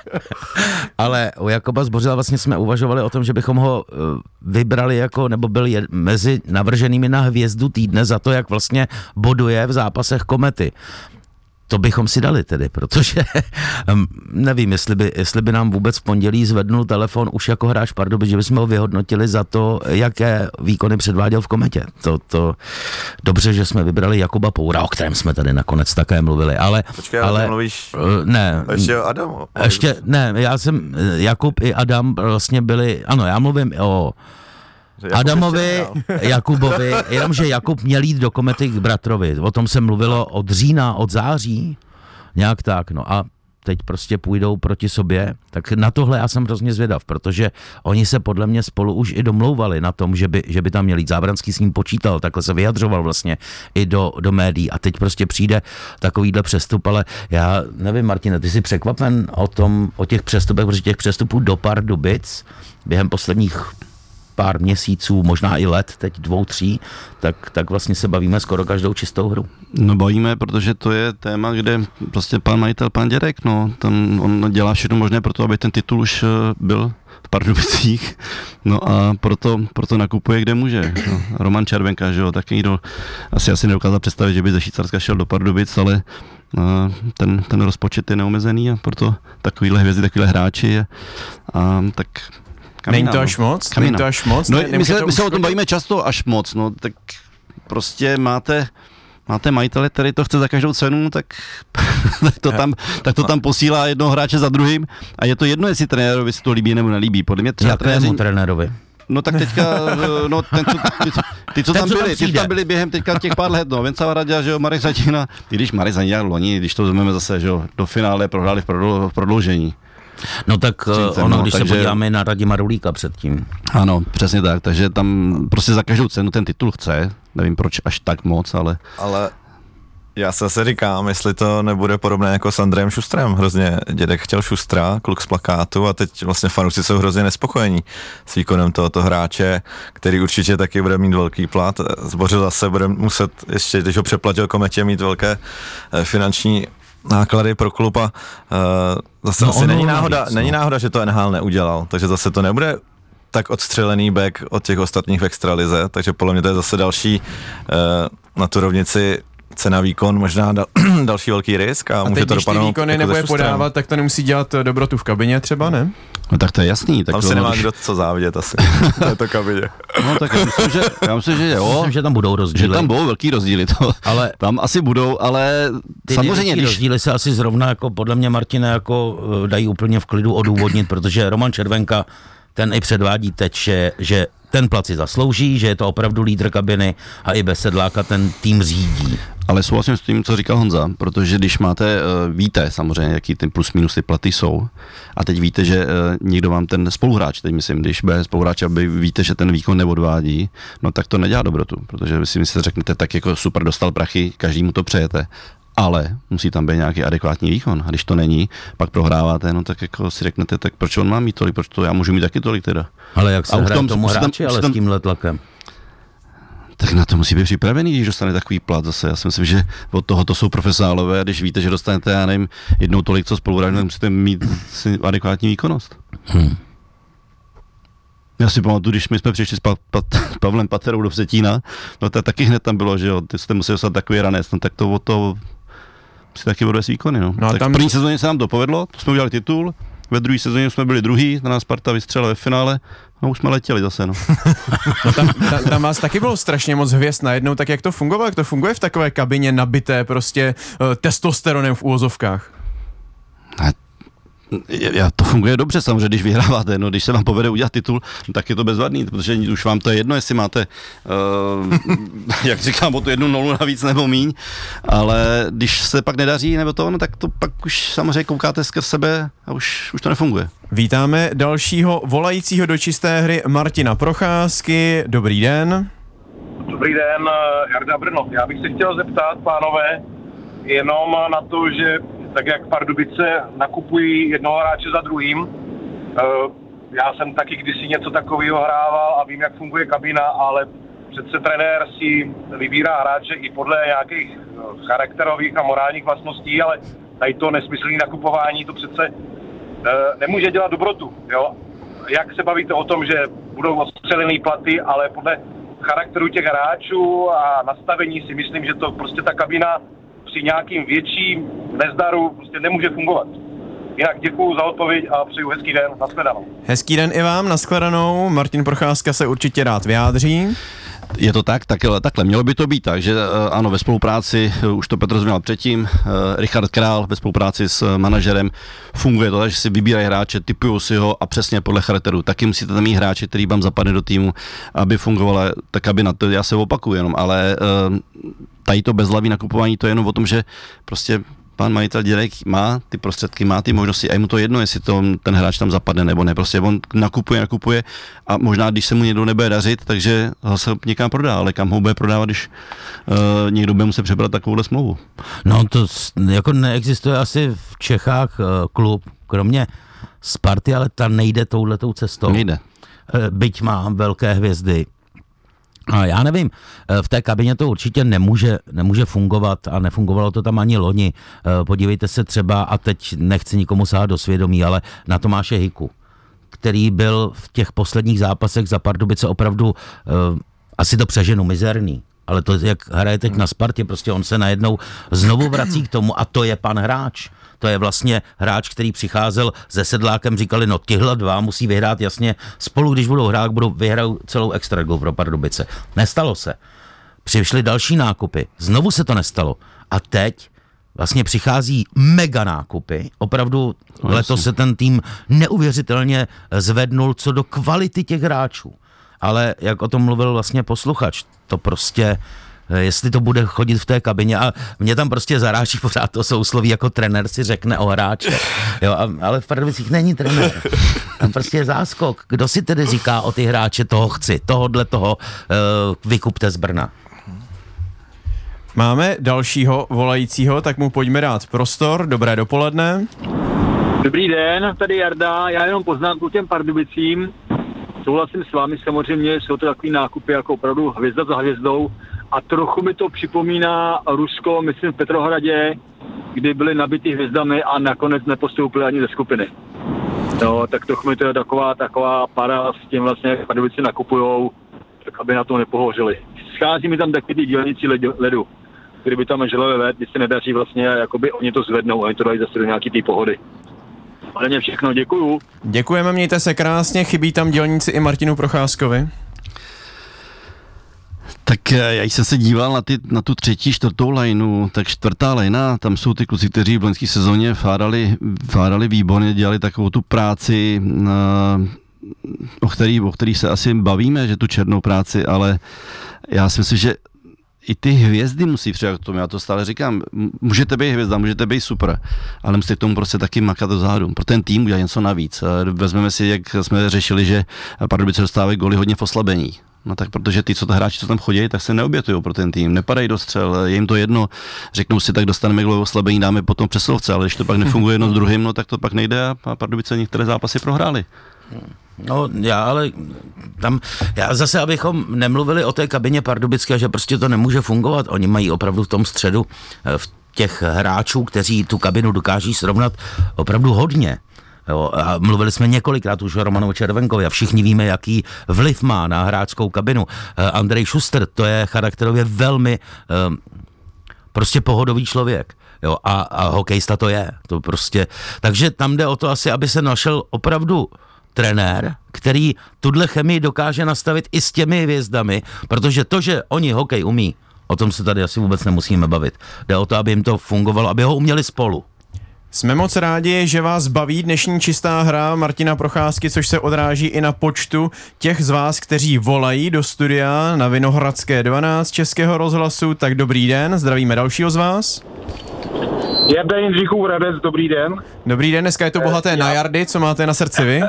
Speaker 3: Ale u Jakuba Zbořila vlastně jsme uvažovali o tom, že bychom ho uh, vybrali jako, nebo byl je, mezi navrženými na hvězdu týdne za to, jak vlastně boduje v zápasech Komety. To bychom si dali tedy, protože um, nevím, jestli by, jestli by nám vůbec v pondělí zvednul telefon už jako hráč Pardubic, že bychom ho vyhodnotili za to, jaké výkony předváděl v Kometě. To, to dobře, že jsme vybrali Jakuba Poura, o kterém jsme tady nakonec také mluvili, ale...
Speaker 6: Počkej,
Speaker 3: ale
Speaker 6: ale mluvíš...
Speaker 3: uh, ne.
Speaker 6: A ještě o Adamu.
Speaker 3: Ještě, ne, já jsem, Jakub i Adam vlastně byli, ano, já mluvím o Adamovi, Jakubovi, jenomže Jakub měl jít do Komety k bratrovi, o tom se mluvilo od října, od září, nějak tak, no a teď prostě půjdou proti sobě, tak na tohle já jsem hrozně zvědav, protože oni se podle mě spolu už i domlouvali na tom, že by, že by tam měl jít. Zábranský s ním počítal, takhle se vyjadřoval vlastně i do, do médií a teď prostě přijde takovýhle přestup, ale já nevím, Martine, ty jsi překvapen o tom, o těch přestupech, protože těch přestupů do Pardubic během posledních pár měsíců, možná i let, teď dvou, tří, tak, tak vlastně se bavíme skoro každou čistou hru.
Speaker 2: No bavíme, protože to je téma, kde prostě pan majitel, pan Dědek, no, tam on dělá všechno možné pro to, aby ten titul už byl v Pardubicích, no a proto, proto nakupuje, kde může. No, Roman Červenka, že jo, taky nikdo asi asi nedokázal představit, že by ze Švýcarska šel do Pardubic, ale no, ten, ten rozpočet je neomezený a proto takovýhle hvězdy, takovýhle hráči a, a tak Kamina,
Speaker 1: Není to až moc?
Speaker 2: Kamina.
Speaker 1: Není to až moc?
Speaker 2: No,
Speaker 1: Ne,
Speaker 2: my se,
Speaker 1: to
Speaker 2: my se o tom
Speaker 1: uškodit?
Speaker 2: bavíme často až moc, no, tak prostě máte, máte majitele, který to chce za každou cenu, tak, tak, to tam, tak to tam posílá jednoho hráče za druhým a je to jedno, jestli trenérovi se to líbí nebo nelíbí. Podle mě třeba
Speaker 3: Jakému
Speaker 2: trenéři...
Speaker 3: trenérovi?
Speaker 2: No tak teďka, no ten, co, ty, ty, co
Speaker 3: Ten,
Speaker 2: tam
Speaker 3: co tam
Speaker 2: byli, ty, co
Speaker 3: přijde.
Speaker 2: tam byli během teďka těch pár let, no, Venca Radě, že jo, Marek Zatina, i když Marek Zatina loni, když to vezmeme zase, že jo, do finále prohráli v, prodl, v prodloužení.
Speaker 3: No tak
Speaker 2: Třicet,
Speaker 3: ono,
Speaker 2: no,
Speaker 3: když
Speaker 2: takže...
Speaker 3: se podíváme na Radima Rulíka předtím.
Speaker 2: Ano, přesně tak, takže tam prostě za každou cenu ten titul chce, nevím proč až tak moc, ale...
Speaker 6: Ale já se zase říkám, jestli to nebude podobné jako s Andrejem Šustrem. Hrozně dědek chtěl Šustra, kluk z plakátu a teď vlastně fanoušci jsou hrozně nespokojení s výkonem tohoto hráče, který určitě taky bude mít velký plat. Zbořil zase bude muset ještě, když ho přeplatil Kometě, mít velké finanční náklady pro klub a uh, zase
Speaker 3: No,
Speaker 6: asi
Speaker 3: on
Speaker 6: není
Speaker 3: mluví
Speaker 6: náhoda,
Speaker 3: víc,
Speaker 6: není
Speaker 3: no.
Speaker 6: náhoda, že to N H L neudělal, takže zase to nebude tak odstřelený back od těch ostatních v extralize, takže podle mě to je zase další uh, na tu rovnici cena výkon, možná dal, další velký risk a,
Speaker 1: A
Speaker 6: může
Speaker 1: teď,
Speaker 6: to
Speaker 1: když ty
Speaker 6: dopadnout
Speaker 1: výkony
Speaker 6: jako
Speaker 1: nebude
Speaker 6: ze Šustrem.
Speaker 1: podávat, tak to nemusí dělat dobrotu v kabině třeba, ne?
Speaker 2: No tak to je jasný. Tak
Speaker 6: Tam
Speaker 2: to,
Speaker 6: si nemá
Speaker 2: když-
Speaker 6: kdo co závidět asi, to je to kabině.
Speaker 2: No tak já myslím, že, já myslím, že jo,
Speaker 3: Myslím, že tam budou
Speaker 2: že
Speaker 3: rozdíly.
Speaker 2: tam budou velký rozdíly, to,
Speaker 3: Ale-
Speaker 2: tam asi budou, ale
Speaker 3: Ty
Speaker 2: samozřejmě,
Speaker 3: největší
Speaker 2: když...
Speaker 3: rozdíly se asi zrovna jako podle mě, Martine, jako eh, dají úplně v klidu odůvodnit, protože Roman Červenka, ten i předvádí teď, že, že ten plat si zaslouží, že je to opravdu lídr kabiny a i bez Sedláka ten tým řídí.
Speaker 2: Ale souhlasím s tím, co říkal Honza, protože když máte, víte samozřejmě, jaký ty plus minus ty platy jsou a teď víte, že někdo vám ten spoluhráč, teď myslím, když bude spoluhráč, aby víte, že ten výkon neodvádí, no tak to nedělá dobrotu, protože vy si myslíte, řeknete, tak jako super, dostal prachy, každému to přejete. Ale musí tam být nějaký adekvátní výkon. A když to není, pak prohráváte, no tak jako si řeknete, tak proč on má mít tolik, proč to já můžu mít taky tolik teda.
Speaker 3: Ale jak se
Speaker 2: A už
Speaker 3: hraje
Speaker 2: tam-
Speaker 3: tomu
Speaker 2: už tam-
Speaker 3: hráči,
Speaker 2: už
Speaker 3: ale
Speaker 2: tam-
Speaker 3: s tímhle tlakem.
Speaker 2: Tak na to musí být připravený, když dostane takový plat zase. Já si myslím, že od toho to jsou profesionálové a když víte, že dostanete, já nevím, jednou tolik, co spoluhráč, tak musíte mít si adekvátní výkonnost.
Speaker 3: Hmm.
Speaker 2: Já si pamatuju, když my jsme přišli s pa, pa, Pavlem Paterou do Vsetína, no to taky hned tam bylo, že jo, ty jste museli dostat takový ranec, no tak to o to si taky odvést výkony, no. no tak tam... v první sezóně se nám to povedlo, to jsme udělali titul, ve druhé sezóně jsme byli druhý, na nás Sparta vystřelila ve finále, a už jsme letěli zase, no.
Speaker 1: no tam, tam, tam vás taky bylo strašně moc hvězd najednou, tak jak to fungovalo, jak to funguje v takové kabině nabité prostě uh, testosteronem v úvozovkách?
Speaker 2: Já, to funguje dobře samozřejmě, když vyhráváte, no, když se vám povede udělat titul, no, tak je to bezvadný, protože už vám to je jedno, jestli máte, uh, jak říkám, o tu jednu nulu navíc nebo míň, ale když se pak nedaří nebo to, no, tak to pak už samozřejmě koukáte skrz sebe a už, už to nefunguje.
Speaker 1: Vítáme dalšího volajícího do čisté hry Martina Procházky. Dobrý den.
Speaker 9: Dobrý den, Jarda Brno. Já bych se chtěl zeptat, pánové, jenom na to, že tak jak Pardubice nakupují jednoho hráče za druhým. Já jsem taky kdysi něco takového hrával a vím, jak funguje kabina, ale přece trenér si vybírá hráče i podle nějakých charakterových a morálních vlastností, ale tady to nesmyslné nakupování to přece nemůže dělat dobrotu. Jo? Jak se bavíte o tom, že budou odstřelený platy, ale podle charakteru těch hráčů a nastavení si myslím, že to prostě ta kabina při nějakým větším nezdaru prostě nemůže fungovat. Jinak děkuju za odpověď a přeju hezký den, nashledanou.
Speaker 1: Hezký den i vám, nashledanou. Martin Procházka se určitě rád vyjádří.
Speaker 2: Je to tak, tak, takhle, mělo by to být tak, že ano, ve spolupráci, už to Petr zmínil předtím, Richard Král ve spolupráci s manažerem, funguje to tak, že si vybírají hráče, typují si ho a přesně podle charakteru. Taky musíte tam mít hráče, který vám zapadne do týmu, aby fungovala ta kabina. To já se opakuju jenom, ale tady to bezhlavý nakupování, to je jenom o tom, že prostě pan majitel Dědek má ty prostředky, má ty možnosti a je mu to jedno, jestli to ten hráč tam zapadne nebo ne. Prostě on nakupuje, nakupuje a možná, když se mu někdo nebude dařit, takže ho se někam prodá, ale kam ho bude prodávat, když uh, někdo bude muset přebrat takovouhle smlouvu.
Speaker 3: No to jako neexistuje asi v Čechách uh, klub, kromě Sparty, ale ta nejde touhletou cestou.
Speaker 2: Nejde.
Speaker 3: Uh, byť má velké hvězdy. A já nevím, v té kabině to určitě nemůže, nemůže fungovat a nefungovalo to tam ani loni. Podívejte se třeba, a teď nechci nikomu sahat do svědomí, ale na Tomáše Hiku, který byl v těch posledních zápasech za Pardubice opravdu, asi to přeženu, mizerný. Ale to, jak hraje teď na Spartě, prostě on se najednou znovu vrací k tomu a to je pan hráč. To je vlastně hráč, který přicházel se Sedlákem, říkali, no tihle dva musí vyhrát jasně spolu, když budou hrát, budou vyhrát celou extraligu pro Pardubice. Nestalo se. Přišly další nákupy, znovu se to nestalo. A teď vlastně přichází mega nákupy. Opravdu no, letos se ten tým neuvěřitelně zvednul co do kvality těch hráčů. Ale jak o tom mluvil vlastně posluchač, to prostě, jestli to bude chodit v té kabině a mě tam prostě zaráží pořád to sousloví, jako trenér si řekne o hráče, jo, a, ale v Pardubicích není trenér, tam prostě je záskok, kdo si tedy říká o ty hráče, toho chci, tohodle toho uh, vykupte z Brna.
Speaker 1: Máme dalšího volajícího, tak mu pojďme dát prostor, dobré dopoledne.
Speaker 10: Dobrý den, tady Jarda, já jenom poznámku těm Pardubicím. Souhlasím s vámi, samozřejmě jsou to takový nákupy jako opravdu hvězda za hvězdou a trochu mi to připomíná Rusko, myslím v Petrohradě, kdy byli nabitý hvězdami a nakonec nepostoupili ani ze skupiny. No, tak trochu mi to je taková, taková para s tím vlastně, jak Pardubici nakupujou, tak aby na to nepohořili. Schází mi tam taky ty dělníci ledu, který by tam želeli let, když se nedaří vlastně, jakoby oni to zvednou a oni to dají zase do nějaký té pohody. Ale mě všechno, děkuju.
Speaker 1: Děkujeme, mějte se krásně, chybí tam dělníci i Martinu Procházkovi.
Speaker 2: Tak já jsem se díval na, ty, na tu třetí, čtvrtou lajnu, tak čtvrtá lajna, tam jsou ty kluci, kteří v loňské sezóně fádali, fádali výborně, dělali takovou tu práci, o který, o který se asi bavíme, že tu černou práci, ale já si myslím, že i ty hvězdy musí přijít k tomu, já to stále říkám, můžete být hvězda, můžete být super, ale musíte k tomu prostě taky makat do zádu. Pro ten tým udělat něco navíc. Vezmeme si, jak jsme řešili, že Pardubice dostávají góly hodně v oslabení. No tak protože ty, co to hráči, co tam chodí, tak se neobětují pro ten tým, nepadají do střel, je jim to jedno, řeknou si, tak dostaneme góly v oslabení, dáme potom přeslovce, ale když to pak nefunguje jedno s druhým, no tak to pak nejde a Pardubice některé zápasy prohrály.
Speaker 3: No já ale tam, já zase abychom nemluvili o té kabině pardubické, že prostě to nemůže fungovat, oni mají opravdu v tom středu v těch hráčů, kteří tu kabinu dokáží srovnat opravdu hodně. Jo, a mluvili jsme několikrát už o Romanu Červenkovi a všichni víme, jaký vliv má na hráčskou kabinu. Andrej Šuster, to je charakterově velmi um, prostě pohodový člověk. Jo, a, a hokejista to je. To prostě, takže tam jde o to asi, aby se našel opravdu trenér, který tuhle chemii dokáže nastavit i s těmi hvězdami, protože to, že oni hokej umí, o tom se tady asi vůbec nemusíme bavit. Jde o to, aby jim to fungovalo, aby ho uměli spolu.
Speaker 1: Jsme moc rádi, že vás baví dnešní čistá hra Martina Procházky, což se odráží i na počtu těch z vás, kteří volají do studia na Vinohradské dvanáct Českého rozhlasu. Tak dobrý den, zdravíme dalšího z vás.
Speaker 9: Jarda Jindřichův Hradec, dobrý den.
Speaker 1: Dobrý den, dneska je to bohaté já... na Jardy, co máte na srdci vy?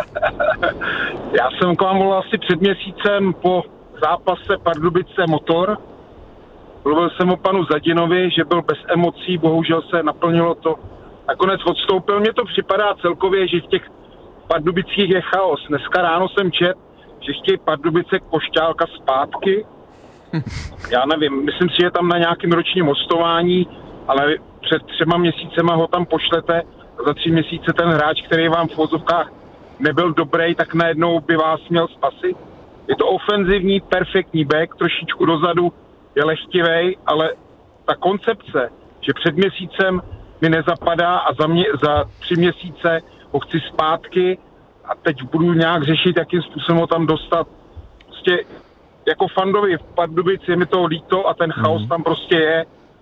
Speaker 9: Já jsem k vám volal asi před měsícem po zápase Pardubice Motor. Mluvil jsem o panu Zadinovi, že byl bez emocí, bohužel se naplnilo to. Nakonec odstoupil, mně to připadá celkově, že v těch Pardubických je chaos. Dneska ráno jsem čet, že chtějí Pardubice Košťálka zpátky. Já nevím, myslím si, že je tam na nějakém ročním hostování, ale před třema měsícema ho tam pošlete a za tři měsíce ten hráč, který vám v vozovkách nebyl dobrý, tak najednou by vás měl spasit. Je to ofenzivní, perfektní back, trošičku dozadu je lehtivej, ale ta koncepce, že před měsícem mi nezapadá a za, mě, za tři měsíce ho chci zpátky a teď budu nějak řešit, jakým způsobem ho tam dostat. Prostě jako fandovi v Pardubici je mi to líto a ten chaos mm. tam prostě je.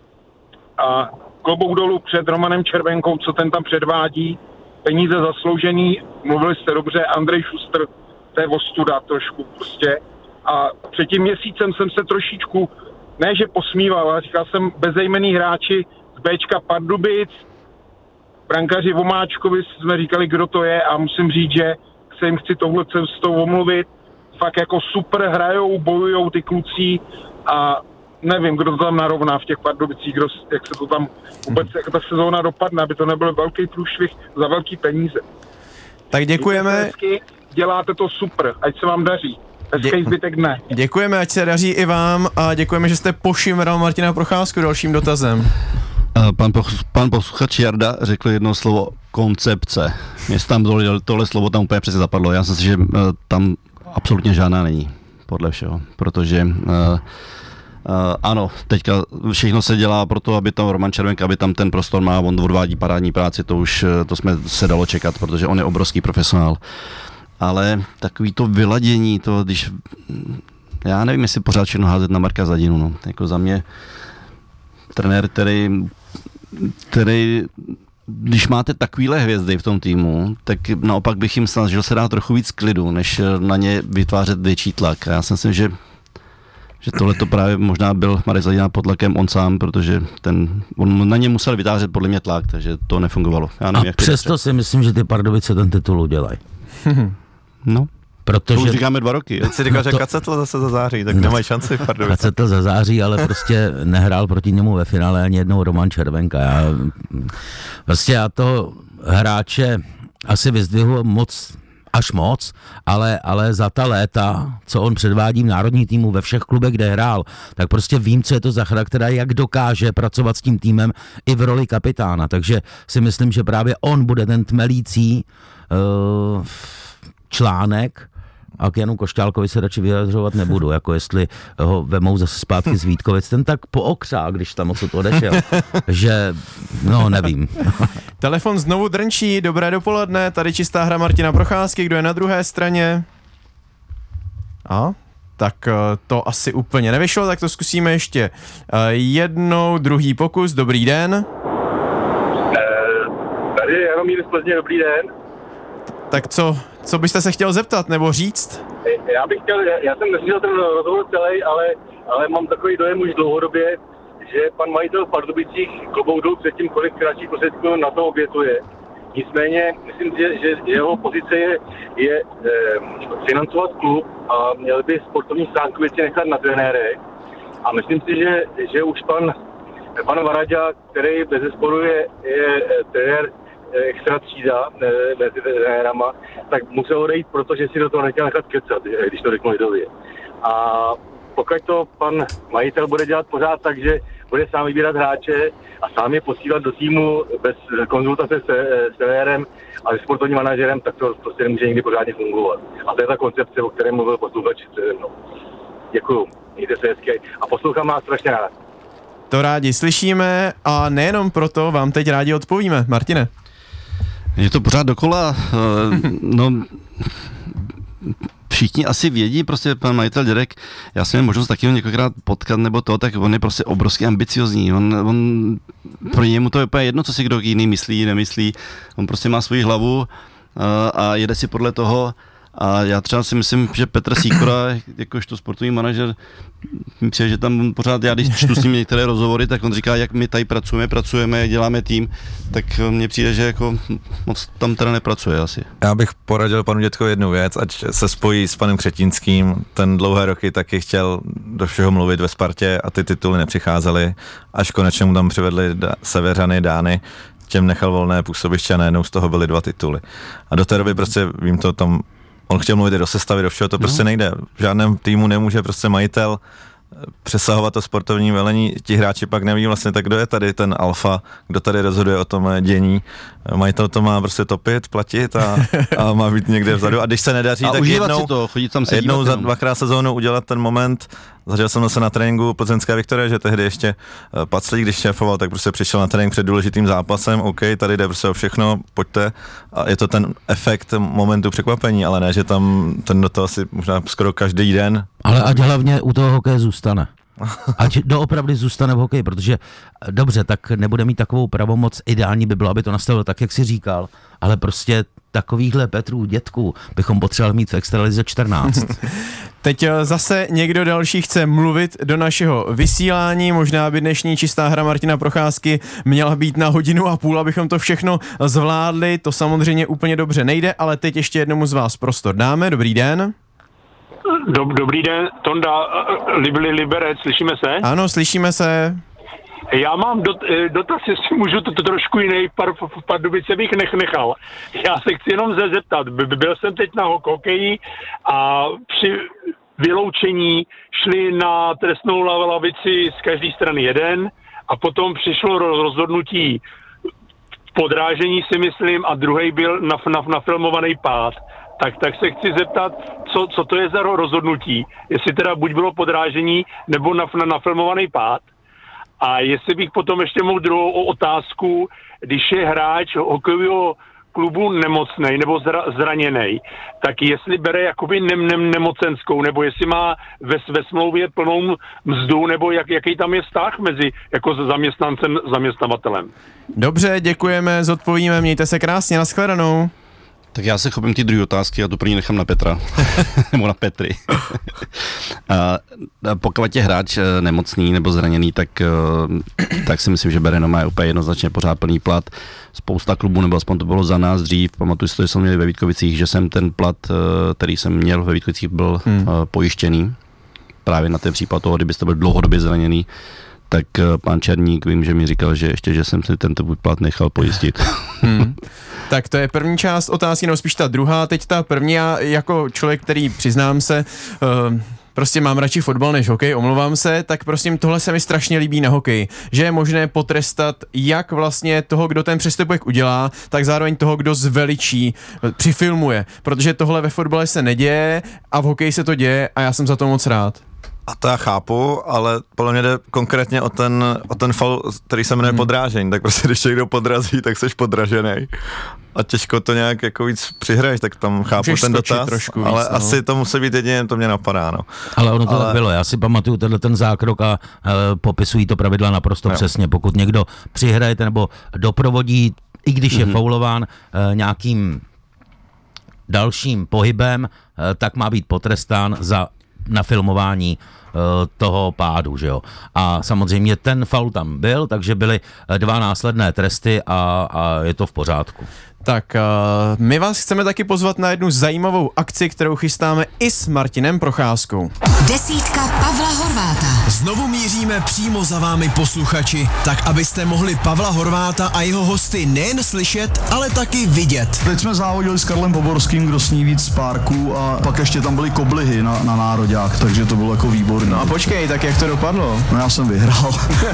Speaker 9: A klobouk dolů před Romanem Červenkou, co ten tam předvádí, peníze zasloužený, mluvili jste dobře, Andrej Šuster, to je ostuda trošku prostě. A před tím měsícem jsem se trošičku, ne že posmíval, ale říkal jsem bezejmenný hráči z Bčka Pardubic, brankaři Vomáčkovi jsme říkali, kdo to je a musím říct, že se jim chci touhle cestou omluvit. Fakt jako super hrajou, bojujou ty kluci a nevím, kdo to tam narovná v těch Pardubicích, kdo, jak se to tam vůbec, jak ta sezóna dopadne, aby to nebyl velký průšvih za velký peníze.
Speaker 1: Tak děkujeme.
Speaker 9: Hezky, děláte to super, ať se vám daří. Hezký zbytek dne.
Speaker 1: Děkujeme, ať se daří i vám a děkujeme, že jste pošimral Martina Procházku dalším dotazem.
Speaker 2: Pan, pan posluchač Jarda řekl jedno slovo koncepce. Mě se tam tohle, tohle slovo tam úplně přesně zapadlo. Já jsem si, že tam absolutně žádná není, podle všeho, protože uh, uh, ano, teďka všechno se dělá pro to, aby tam Roman Červenka, aby tam ten prostor má, on odvádí parádní práci, to už to jsme se dalo čekat, protože on je obrovský profesionál. Ale takový to vyladění, to když, já nevím, jestli pořád všechno házet na Marka Zadinu, no. Jako za mě trenér, který, který když máte takovýhle hvězdy v tom týmu, tak naopak bych jim snažil se dát trochu víc klidu, než na ně vytvářet větší tlak. A já si myslím, že, že tohle to právě možná byl Marek Zadina pod tlakem on sám, protože ten, on na ně musel vytvářet podle mě tlak, takže to nefungovalo. Já nevím,
Speaker 3: a jak přesto si myslím, že ty Pardubice ten titul udělají.
Speaker 2: No.
Speaker 3: Protože...
Speaker 2: To už říkáme dva roky.
Speaker 6: Teď si říkal, že to... Kacetl zase zazáří, tak nemají šanci v Pardubice.
Speaker 3: Kacetl zazáří, ale prostě nehrál proti němu ve finále ani jednou Roman Červenka. Já, prostě já toho hráče asi vyzdvihu moc, až moc, ale, ale za ta léta, co on předvádí v národní týmu ve všech klubech, kde hrál, tak prostě vím, co je to za charakter a jak dokáže pracovat s tím týmem i v roli kapitána. Takže si myslím, že právě on bude ten tmelící uh, článek. A k Janu Košťálkovi se radši vyjadřovat nebudu, jako jestli ho vemou zase zpátky z Vítkovic, ten tak pookřá, když tam odsud odešel, že, no nevím.
Speaker 1: Telefon znovu drnčí, dobré dopoledne, tady čistá hra Martina Procházky, kdo je na druhé straně? A? Tak to asi úplně nevyšlo, tak to zkusíme ještě jednou, druhý pokus, dobrý den.
Speaker 9: Tady je Jaromír z Plzně, dobrý den.
Speaker 1: Tak co, co byste se chtěl zeptat nebo říct?
Speaker 9: Já bych chtěl, já jsem neslyšel ten rozhovor celý, ale, ale mám takový dojem už dlouhodobě, že pan majitel v Pardubicích klobouk dolů před tím, kolik finančních prostředků na to obětuje. Nicméně, myslím, že, že jeho pozice je, je e, financovat klub a měl by sportovní stránku věci nechat na trenérech. A myslím si, že, že už pan, pan Varaďa, který bezesporu je, je trenér extra třída mezi trenérama, tak musel odejít, protože si do toho nechtěl nechat kecat, když to řeknu lidově. A pokud to pan majitel bude dělat pořád tak, že
Speaker 10: bude sám vybírat hráče a sám je posílat do týmu bez konzultace s, s trenérem a s sportovním manažerem, tak to prostě nemůže nikdy pořádně fungovat. A to je ta koncepce, o které mluvil posluchač přede mnou. Děkuju, mějte se hezky a poslouchám vás strašně rád.
Speaker 1: To rádi slyšíme a nejenom proto vám teď rádi odpovíme. Martine.
Speaker 2: Je to pořád dokola, no všichni asi vědí, prostě pan majitel Dědek, já jsem měl možnost taky ho několikrát potkat nebo to, tak on je prostě obrovský ambiciozní, on, on pro němu to je úplně jedno, co si kdo jiný myslí, nemyslí, on prostě má svoji hlavu a, a jede si podle toho. A já třeba si myslím, že Petr Sýkora, jakožto sportovní manažer, mi přijde, že tam pořád, já když čtu s ním některé rozhovory, tak on říká, jak my tady pracujeme, pracujeme, jak děláme tým, tak mně přijde, že jako moc tam teda nepracuje asi.
Speaker 6: Já bych poradil panu Dětkovi jednu věc, ať se spojí s panem Křetínským, ten dlouhé roky taky chtěl do všeho mluvit ve Spartě a ty tituly nepřicházely, až konečně mu tam přivedli Severany, Dány, těm nechal volné působiště a najednou z toho byly dva tituly. A do té doby prostě vím to tam. On chtěl mluvit do sestavy, do všeho, to prostě no. nejde. V žádném týmu nemůže prostě majitel přesahovat to sportovní velení, ti hráči pak neví vlastně, tak kdo je tady ten alfa, kdo tady rozhoduje o tom dění. Majitel to má prostě topit, platit a, a má být někde vzadu. A když se nedaří,
Speaker 2: a
Speaker 6: tak jednou,
Speaker 2: to, tam se
Speaker 6: jednou za dvakrát sezónu udělat ten moment. Zažil jsem se na tréninku Plzeňské Viktorie, že tehdy ještě Paclík, když šéfoval, tak prostě přišel na trénink před důležitým zápasem, OK, tady jde prostě o všechno, pojďte. A je to ten efekt momentu překvapení, ale ne, že tam ten do toho asi možná skoro každý den.
Speaker 3: Ale ať hlavně u toho hokeje zůstane. Ať doopravdy zůstane v hokeji, protože dobře, tak nebude mít takovou pravomoc, ideální by bylo, aby to nastavil tak, jak si říkal, ale prostě takovýchhle Petrů, Dětků bychom potřebovali mít v extralize čtrnáct.
Speaker 1: Teď zase někdo další chce mluvit do našeho vysílání, možná by dnešní čistá hra Martina Procházky měla být na hodinu a půl, abychom to všechno zvládli, to samozřejmě úplně dobře nejde, ale teď ještě jednomu z vás prostor dáme. Dobrý den.
Speaker 9: Dob, dobrý den, Tonda, Libli Liberec, slyšíme se?
Speaker 1: Ano, slyšíme se.
Speaker 9: Já mám dot, dotaz, jestli můžu to, to trošku jiný, par, v Pardubice bych nech, nechal. Já se chci jenom zeptat, byl jsem teď na hokeji a při vyloučení šli na trestnou lavici z každé strany jeden a potom přišlo rozhodnutí podrážení, si myslím, a druhý byl na, na, nafilmovaný pád. Tak, tak se chci zeptat, co, co to je za rozhodnutí, jestli teda buď bylo podrážení nebo na, na, nafilmovaný pád. A jestli bych potom ještě mohl druhou otázku, když je hráč hokejového klubu nemocnej nebo zra, zraněnej, tak jestli bere jakoby ne, ne, nemocenskou, nebo jestli má ve, ve smlouvě plnou mzdu, nebo jak, jaký tam je vztah mezi jako zaměstnancem zaměstnavatelem.
Speaker 1: Dobře, děkujeme, zodpovíme, mějte se krásně, nashledanou.
Speaker 2: Tak já se chopím ty druhé otázky a tu první nechám na Petra, nebo na Petry. a, pokud je hráč nemocný nebo zraněný, tak, tak si myslím, že Bereno má úplně jednoznačně pořád plný plat. Spousta klubů, nebo aspoň to bylo za nás dřív, pamatuju si to, že jsme měli ve Vítkovicích, že jsem ten plat, který jsem měl ve Vítkovicích, byl hmm. pojištěný. Právě na ten případ toho, kdybyste byl dlouhodobě zraněný, tak pan Černík, vím, že mi říkal, že ještě, že jsem si tento plat nechal pojistit.
Speaker 1: Hmm. Tak to je první část otázky, no spíš ta druhá. Teď ta první, já jako člověk, který přiznám se, uh, prostě mám radši fotbal než hokej, omlouvám se, tak prosím, tohle se mi strašně líbí na hokeji, že je možné potrestat jak vlastně toho, kdo ten přestupek udělá, tak zároveň toho, kdo zveličí, přifilmuje, protože tohle ve fotbale se neděje a v hokeji se to děje a já jsem za to moc rád.
Speaker 6: A to já chápu, ale podle mě jde konkrétně o ten, o ten faul, který se jmenuje hmm. podrážení, tak prostě když někdo podrazí, tak seš podražený. A těžko to nějak jako víc přihraješ, tak tam chápu Můžeš ten dotaz, trošku ale víc, no. Asi to musí být jedině, to mě napadá, no.
Speaker 3: Ale ono to ale... tak bylo, já si pamatuju tenhle ten zákrok a e, popisují to pravidla naprosto no. přesně. Pokud někdo přihraje nebo doprovodí, i když mm-hmm. je faulován e, nějakým dalším pohybem, e, tak má být potrestán za na filmování uh, toho pádu, že jo. A samozřejmě ten faul tam byl, takže byly dva následné tresty a, a je to v pořádku.
Speaker 1: Tak uh, my vás chceme taky pozvat na jednu zajímavou akci, kterou chystáme i s Martinem Procházkou.
Speaker 5: Desítka Pavla Horváta.
Speaker 11: Znovu míříme přímo za vámi posluchači, tak abyste mohli Pavla Horváta a jeho hosty nejen slyšet, ale taky vidět.
Speaker 12: Teď jsme závodili s Karlem Poborským, kdo sní víc z parku a pak ještě tam byly koblihy na, na nároďák, takže to bylo jako výborné.
Speaker 1: No a počkej, tak jak to dopadlo?
Speaker 12: No já jsem vyhrál.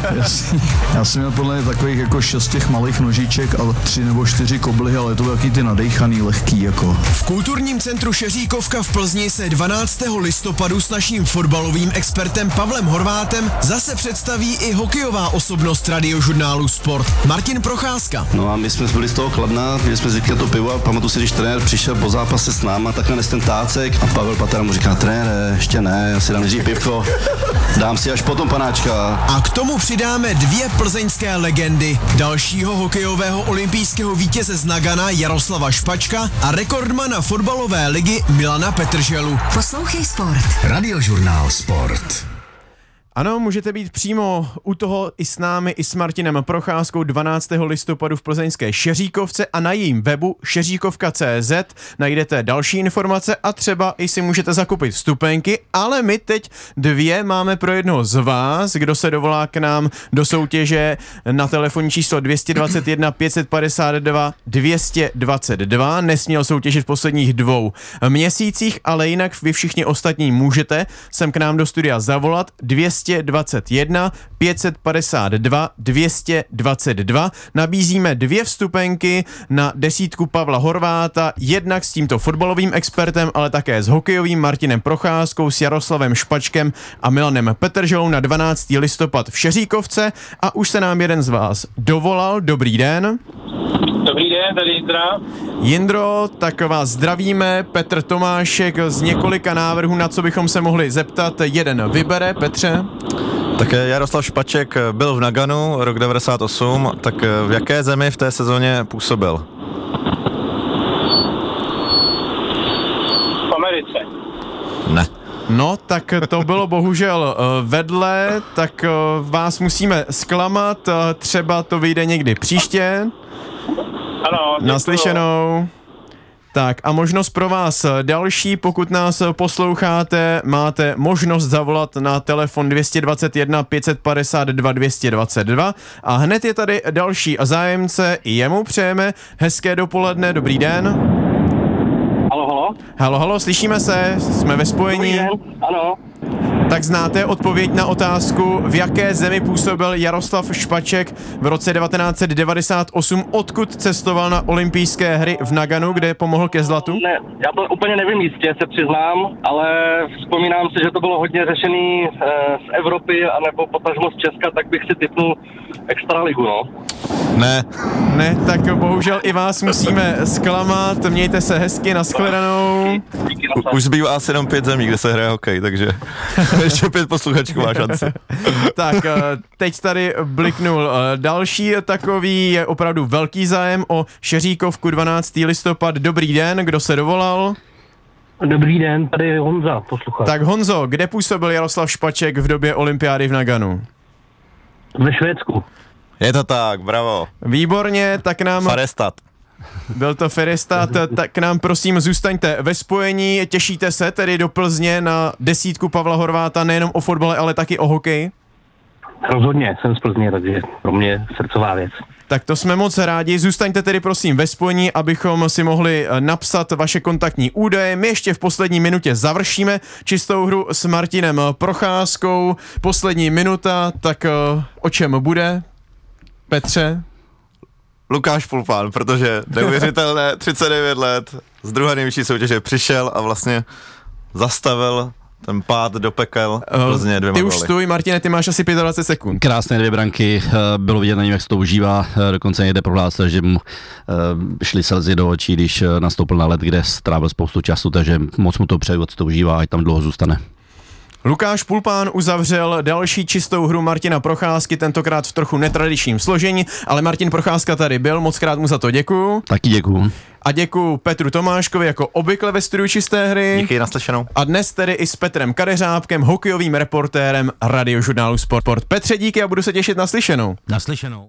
Speaker 12: Já jsem měl podle mě takových jako šest těch malých nožiček a tři nebo čtyři koblihy, ale to byly taky ty nadejchaný, lehký jako.
Speaker 11: V kulturním centru Šeříkovka v Plzni se dvanáctého listopadu s naším fotbalovým expertem Pavlem Horvátem zase představí i hokejová osobnost radiožurnálu Sport, Martin Procházka.
Speaker 2: No a my jsme byli z toho Kladna, měli jsme zvyklé to pivo a pamatuju si, když trenér přišel po zápase s náma, tak nanes ten tácek a Pavel Patera mu říká, trenére, ještě ne, já si dám nejdřív pivko, dám si až potom panáčka.
Speaker 11: A k tomu přidáme dvě plzeňské legendy, dalšího hokejového olympijského vítěze z Nagana Jaroslava Špačka a rekordmana fotbalové ligy Milana Petrželu.
Speaker 5: Poslouchej Sport.
Speaker 4: Radiožurnál Sport.
Speaker 1: Ano, můžete být přímo u toho i s námi, i s Martinem Procházkou dvanáctého listopadu v plzeňské Šeříkovce a na jejím webu šeříkovka tečka cé zet najdete další informace a třeba i si můžete zakupit vstupenky, ale my teď dvě máme pro jednoho z vás, kdo se dovolá k nám do soutěže na telefonní číslo dvě dva jedna pět pět dva dvě dva dva. Nesměl soutěžit v posledních dvou měsících, ale jinak vy všichni ostatní můžete sem k nám do studia zavolat dvě dva jedna pět pět dva dvě dva dva. Nabízíme dvě vstupenky na desítku Pavla Horváta, jednak s tímto fotbalovým expertem, ale také s hokejovým Martinem Procházkou, s Jaroslavem Špačkem a Milanem Petrželou na dvanáctého listopad v Šeříkovce a už se nám jeden z vás dovolal. Dobrý den.
Speaker 8: Dobrý den, tady Jindra.
Speaker 1: Jindro, tak vás zdravíme. Petr Tomášek z několika návrhů, na co bychom se mohli zeptat. Jeden vybere, Petře.
Speaker 6: Tak Jaroslav Špaček byl v Naganu rok devadesát osm, tak v jaké zemi v té sezóně působil?
Speaker 8: V Americe.
Speaker 6: Ne.
Speaker 1: No, tak to bylo bohužel vedle, tak vás musíme zklamat, třeba to vyjde někdy příště.
Speaker 8: Ano,
Speaker 1: naslyšenou. Tak a možnost pro vás další, pokud nás posloucháte, máte možnost zavolat na telefon dvě dva jedna pět pět dva dvě dva dva a hned je tady další zájemce, i jemu přejeme hezké dopoledne, dobrý den.
Speaker 8: Halo, halo.
Speaker 1: Halo, halo, slyšíme se, jsme ve spojení.
Speaker 8: Dobrý den, ano.
Speaker 1: Tak znáte odpověď na otázku, v jaké zemi působil Jaroslav Špaček v roce devatenáct set devadesát osm, odkud cestoval na olympijské hry v Naganu, kde pomohl ke zlatu?
Speaker 8: Ne, já to úplně nevím jistě, se přiznám, ale vzpomínám si, že to bylo hodně řešený e, z Evropy, anebo potažmo z Česka, tak bych si tipnul Extraligu, no.
Speaker 6: Ne.
Speaker 1: Ne, tak bohužel i vás musíme zklamat, mějte se hezky, nashledanou.
Speaker 6: U, už zbývá asi jenom pět zemí, kde se hraje hokej, takže ještě pět posluchačků má šanci.
Speaker 1: Tak, teď tady bliknul další takový, je opravdu velký zájem o Šeříkovku dvanáctého listopad. Dobrý den, kdo se dovolal?
Speaker 10: Dobrý den, tady je Honza, posluchač.
Speaker 1: Tak Honzo, kde působil Jaroslav Špaček v době olympiády v Naganu?
Speaker 10: Ve Švédsku.
Speaker 6: Je to tak, bravo.
Speaker 1: Výborně, tak nám...
Speaker 6: Farestat.
Speaker 1: Byl to Farestat, tak nám prosím zůstaňte ve spojení, těšíte se tedy do Plzně na desítku Pavla Horváta nejenom o fotbale, ale taky o hokeji?
Speaker 10: Rozhodně, jsem z Plzně, takže pro mě srdcová věc.
Speaker 1: Tak to jsme moc rádi, zůstaňte tedy prosím ve spojení, abychom si mohli napsat vaše kontaktní údaje. My ještě v poslední minutě završíme čistou hru s Martinem Procházkou. Poslední minuta, tak o čem bude? Petře?
Speaker 6: Lukáš Pulpán, protože neuvěřitelné, třicet devět let, z druhé nejvyšší soutěže přišel a vlastně zastavil ten pád do pekel Plzně dvěma
Speaker 1: Ty
Speaker 6: góly.
Speaker 1: už stůj, Martine, ty máš asi dvacet pět sekund.
Speaker 2: Krásné dvě branky, bylo vidět na něm, jak se to užívá, dokonce někde prohlásil, že mu šly slzy do očí, když nastoupil na led, kde strávil spoustu času, takže moc mu to přeju, co to užívá, ať tam dlouho zůstane.
Speaker 1: Lukáš Pulpán uzavřel další čistou hru Martina Procházky, tentokrát v trochu netradičním složení, ale Martin Procházka tady byl, moc krát mu za to děkuju.
Speaker 2: Taky děkuju.
Speaker 1: A děkuju Petru Tomáškovi jako obvykle ve studiu Čisté hry.
Speaker 6: Díky, naslyšenou.
Speaker 1: A dnes tedy i s Petrem Kadeřábkem, hokejovým reportérem radiožurnálu Sport. Petře, díky a budu se těšit na slyšenou.
Speaker 3: Naslyšenou.